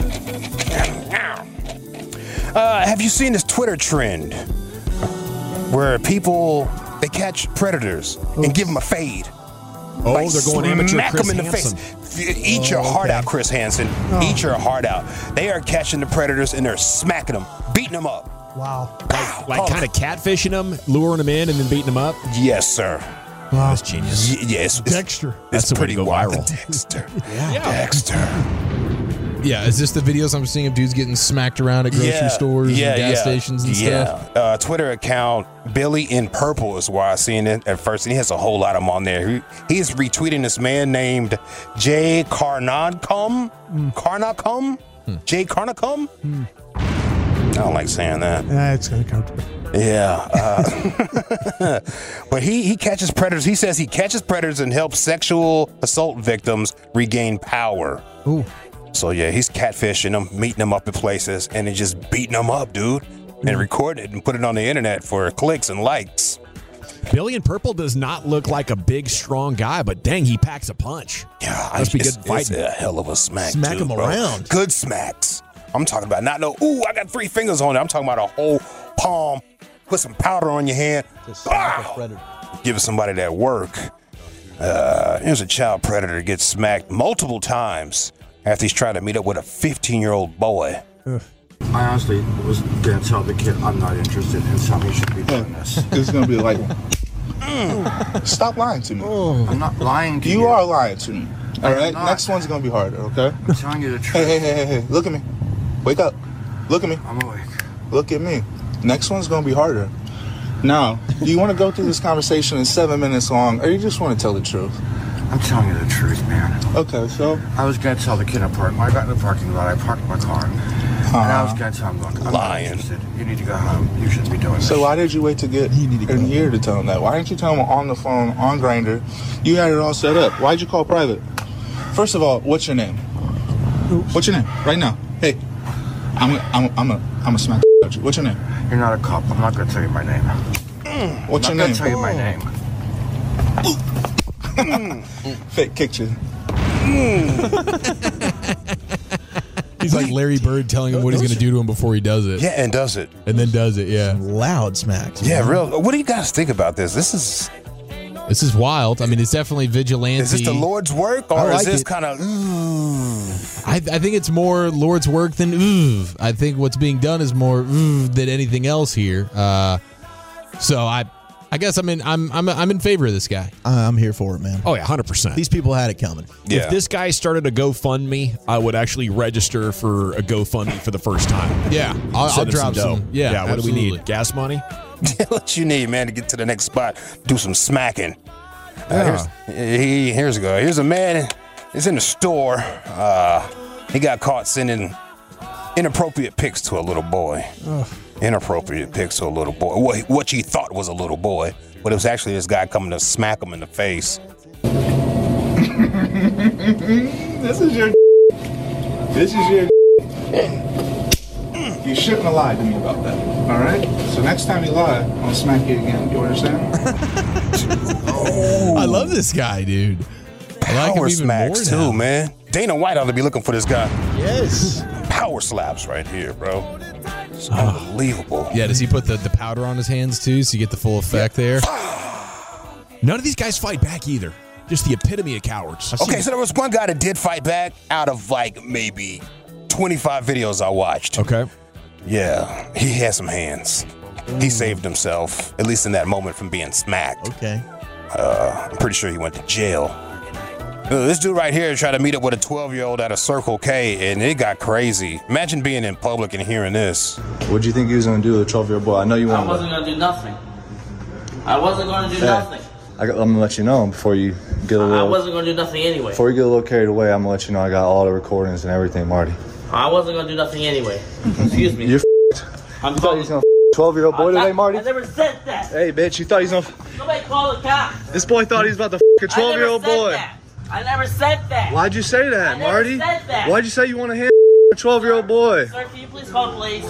Uh, have you seen this Twitter trend where people they catch predators and give them a fade? Oh, Like, they're going amateur smack Chris them in Hansen. the face. Eat your heart out, Chris Hansen. Eat your heart out. They are catching the predators and they're smacking them, beating them up. Wow. Pow. Like Oh, kind of catfishing them, luring them in, and then beating them up. Yes, sir. Wow. That's genius. Y- yes, it's, Dexter. it's That's the way pretty to go wild. viral. Dexter. Yeah. Dexter. Yeah, is this the videos I'm seeing of dudes getting smacked around at grocery stores and gas stations and yeah. stuff? Uh, Twitter account Billy in Purple is where I seen it at first, and he has a whole lot of them on there. He, he's retweeting this man named Jay Carnacum. Mm. Carnacum? Hmm. Jay Carnacum? Mm. I don't like saying that. Yeah, it's kind of comfortable. Yeah. Uh, but he, he catches predators. He says he catches predators and helps sexual assault victims regain power. Ooh. So, yeah, he's catfishing them, meeting them up in places, and then just beating them up, dude, and record it and put it on the internet for clicks and likes. Billy in Purple does not look like a big, strong guy, but dang, he packs a punch. Yeah, Must be it's, good fighting. It's a hell of a smack, Smack too, him bro. around. Good smacks. I'm talking about not no, ooh, I got three fingers on it. I'm talking about a whole palm. Put some powder on your hand. Wow. Give it somebody that work. Uh, here's a child predator gets smacked multiple times after he's trying to meet up with a fifteen-year-old boy. I honestly was gonna tell the kid I'm not interested in something. He should be doing this. This is gonna be like, mm, stop lying to me. I'm not lying to you. You are lying to me. All I am right. not. Next one's gonna be harder. Okay. I'm telling you the truth. Hey, hey, hey, hey, hey! Look at me. Wake up. Look at me. I'm awake. Look at me. Next one's gonna be harder. Now, do you want to go through this conversation in seven minutes long, or you just want to tell the truth? I'm telling you the truth, man. Okay, so I was gonna tell the kid in the park. When I got in the parking lot, I parked my car. And I was going to tell him, look, I'm not interested. You need to go home. You shouldn't be doing this. So why did you wait to get in here to tell him that? Why didn't you tell him on the phone, on Grindr? You had it all set up. Why'd you call private? First of all, what's your name? What's your name? Right now. Hey, I'm I'm I'm a I'm a smack about you. What's your name? You're not a cop. I'm not going to tell you my name. What's I'm your not name? going to tell you my name. Fake kicked you. He's like Larry Bird telling him what he's going to do to him before he does it. Yeah, and does it. And then does it, yeah. Loud smacks. Yeah, real. What do you guys think about this? This is This is wild. I mean, it's definitely vigilante. is this the Lord's work, or I like is this it. kind of? I, I think it's more Lord's work than ooh. I think what's being done is more ooh than anything else here. Uh, so I, I guess I'm in. I'm I'm I'm in favor of this guy. I'm here for it, man. Oh yeah, hundred percent. These people had it coming. Yeah. If this guy started a GoFundMe, I would actually register for a GoFundMe for the first time. Yeah, I'll, I'll Send him drop dough. some. Yeah, yeah. What do we absolutely. need? Gas money? What you need, man, to get to the next spot? Do some smacking. Uh, Yeah. here's, he, here's a go. Here's a man. He's in the store. Uh, he got caught sending inappropriate pics to a little boy. Ugh. Inappropriate pics to a little boy. What, what he thought was a little boy, but it was actually this guy coming to smack him in the face. This is your. This is your. You shouldn't have lied to me about that. All right. So next time you lie, I'm gonna smack you again. You understand? I love this guy, dude. I like him Power even smacks more now. too, man. Dana White ought to be looking for this guy. Yes. Power slaps right here, bro. It's unbelievable. Yeah, does he put the, the powder on his hands too, so you get the full effect there? None of these guys fight back either. Just the epitome of cowards. Okay, so there was one guy that did fight back out of like maybe twenty-five videos I watched. Okay. Yeah, he had some hands. He saved himself, at least in that moment, from being smacked. Okay. Uh, I'm pretty sure he went to jail. Uh, This dude right here tried to meet up with a twelve-year-old at a Circle K, and it got crazy. Imagine being in public and hearing this. What'd you think he was gonna do to a twelve-year-old boy? I know you I wanted to. wasn't gonna do nothing. I wasn't gonna do Hey, nothing. I got, I'm gonna let you know before you get a I little. wasn't gonna do nothing anyway. Before you get a little carried away, I'm gonna let you know I got all the recordings and everything, Marty. I wasn't gonna do nothing anyway. Excuse me. You're f***ed. I'm You thought he was gonna f*** a twelve-year-old boy today, Marty? I never said that. Hey, bitch, you thought he was gonna. F- Somebody call the cops. this boy thought he was about to f*** a twelve-year-old I never said boy. that. I never said that. Why'd you say that, I never Marty? said that. Why'd you say you want to hand a twelve-year-old boy? Sir, can you please call the police?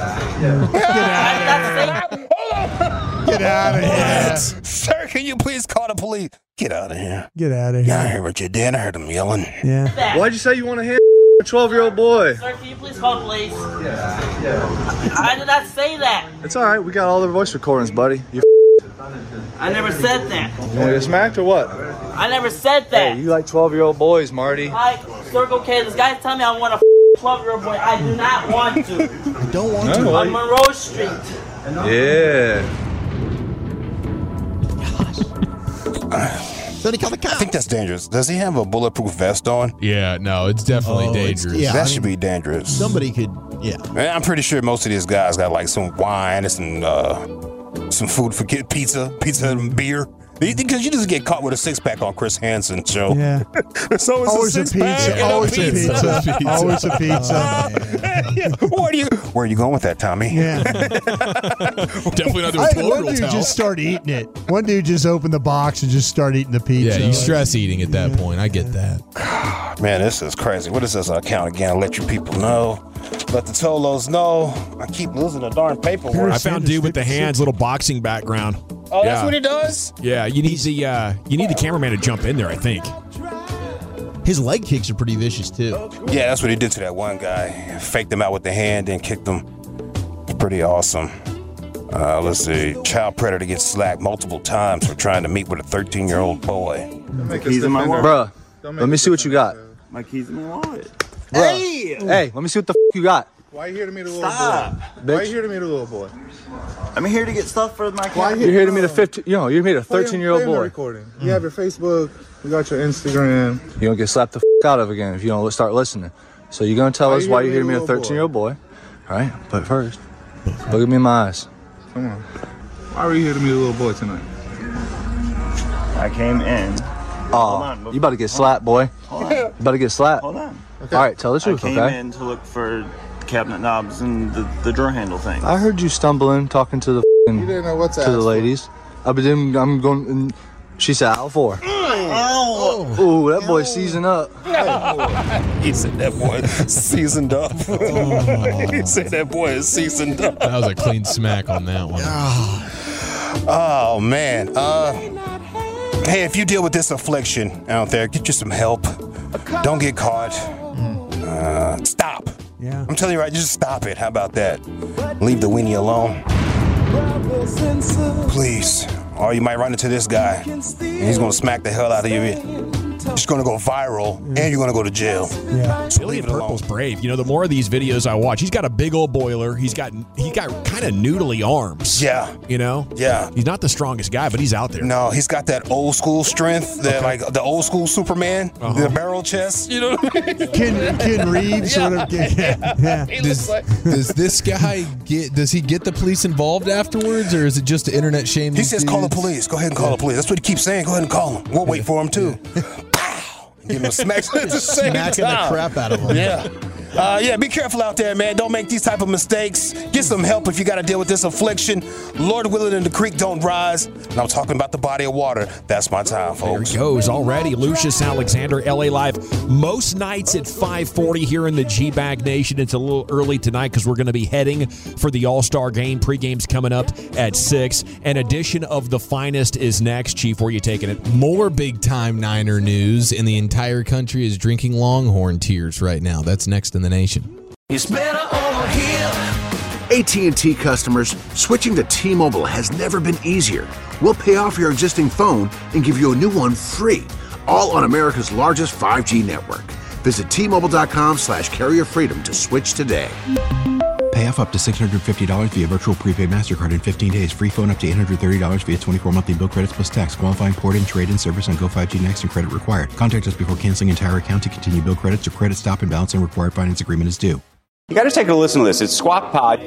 Get out of here. Sir, can you please call the police? Get out of here. Get out of Yeah, I here. heard what you did. I heard him yelling. Yeah. Why'd you say you want to hand a twelve-year-old boy? Sir, can you please call the police? I did not say that. It's all right. We got all the voice recordings, buddy. You, I never said that. you want to get smacked or what? I never said that. Hey, you like twelve-year-old boys, Marty? Like, Circle K, this guy's telling me I want a twelve-year-old boy. I do not want to. I don't want No, to. why On you- Monroe Street. Yeah. So he called the I cops. think that's dangerous. Does he have a bulletproof vest on? Yeah, no, it's definitely Oh, it's- dangerous. yeah. that I should mean, be dangerous. Somebody could, yeah. Man, I'm pretty sure most of these guys got like some wine and some uh, some food for kid pizza, pizza and beer. Because you just get caught with a six pack on Chris Hansen show. Yeah. It's always, Always a a six pack. pizza. and Always a pizza. Always a pizza. Yeah. Where do you Where are you going with that, Tommy? Yeah. Definitely not doing I, twelve one year old dude just start eating it. One dude just opened the box and just start eating the pizza. Yeah, you stress eating at that point. I get that. Man, this is crazy. What is this account again? I'll let you people know. Let the Tolos know. I keep losing the darn paperwork. I found dude with the hands, little boxing background. Oh, that's Yeah. what he does? Yeah, you need the uh, you need the cameraman to jump in there. I think. His leg kicks are pretty vicious too. Yeah, that's what he did to that one guy. Faked him out with the hand and kicked him. It's pretty awesome. Uh, let's see. Child predator gets slapped multiple times for trying to meet with a thirteen-year-old boy. My keys in my wallet. Bruh, let me see what you got. My keys in my wallet. Bruh. Hey! Hey, let me see what the f*** you got. Why are you here to meet a little Stop. boy? Why are you here to meet a little boy? I'm here to get stuff for my Why car. you You're here to meet a fifteen, you know, you're here to meet a Play- thirteen-year-old play the boy. recording. You have your Facebook. We got your Instagram. You're gonna get slapped the f*** out of again if you don't start listening. So you're gonna tell Why us you why here you're to here to meet meet a a little thirteen-year-old boy. All right, but first, look at me in my eyes. Come on. Why were you here to meet a little boy tonight? I came in. Oh, on, you about to get slapped, boy. Hold on. You about to get slapped. Hold on. All right, tell the truth, I came okay? in to look for cabinet knobs and the, the drawer handle thing. I heard you stumbling, talking to the You didn't know what's to the ass ladies. I been, I'm going. And she said aisle four. Oh. Ooh, that boy seasoned up. He said that boy seasoned up. He said that boy is seasoned up. That was a clean smack on that one. Oh man. Uh, hey, if you deal with this affliction out there, get you some help. Don't get caught. Uh, stop. Yeah. I'm telling you right, just stop it. How about that? Leave the weenie alone. Please. Or you might run into this guy, and he's gonna smack the hell out of you. It's gonna go viral, and you're gonna go to jail. Yeah. So Billy leave and it Purple's alone. brave. You know, the more of these videos I watch, he's got a big old boiler. He's got he got kind of noodly arms. Yeah. You know? Yeah. He's not the strongest guy, but he's out there. No, he's got that old school strength, that like the old school Superman, Uh-huh. the barrel chest. You know what I mean? Ken, Ken Reeves sort of. Yeah. yeah. He Does, looks like. does this guy get? Does he get the police involved afterwards, or is it just an internet shame? He these says, "Call the dudes? police. Go ahead and call the police." That's what he keeps saying. Go ahead and call him. We'll wait for him too. Pow! Give him a smack at the same Smacking the time. crap out of him. Yeah. Uh, yeah, be careful out there, man. Don't make these type of mistakes. Get some help if you got to deal with this affliction. Lord willing and the creek don't rise. And I'm talking about the body of water. That's my time, There folks. he goes already. Lucius Alexander, L A Live. Most nights at five forty here in the G-Bag Nation. It's a little early tonight because we're going to be heading for the All-Star game. Pre-game's coming up at six. An edition of The Finest is next. Chief, where are you taking it? More big-time Niner news, and the entire country is drinking Longhorn tears right now. That's next in the nation. It's better over here. A T and T customers, switching to T-Mobile has never been easier. We'll pay off your existing phone and give you a new one free, all on America's largest five G network. Visit T-Mobile.com slash carrier freedom to switch today. Pay off up to six hundred fifty dollars via virtual prepaid MasterCard in fifteen days. Free phone up to eight hundred thirty dollars via twenty-four monthly bill credits plus tax. Qualifying port and trade-in service on Go five G Next and credit required. Contact us before canceling entire account to continue bill credits or credit stop and balance and required finance agreement is due. You got to take a listen to this. It's Squawk Pod.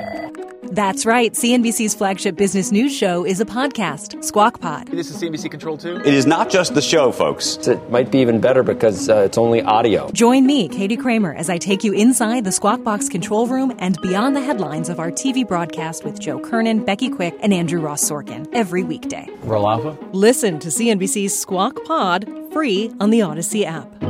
That's right. C N B C's flagship business news show is a podcast, Squawk Pod. This is C N B C Control two. It is not just the show, folks. It might be even better because uh, it's only audio. Join me, Katie Kramer, as I take you inside the Squawk Box control room and beyond the headlines of our T V broadcast with Joe Kernan, Becky Quick, and Andrew Ross Sorkin every weekday. Roll Alpha. Listen to C N B C's Squawk Pod free on the Odyssey app.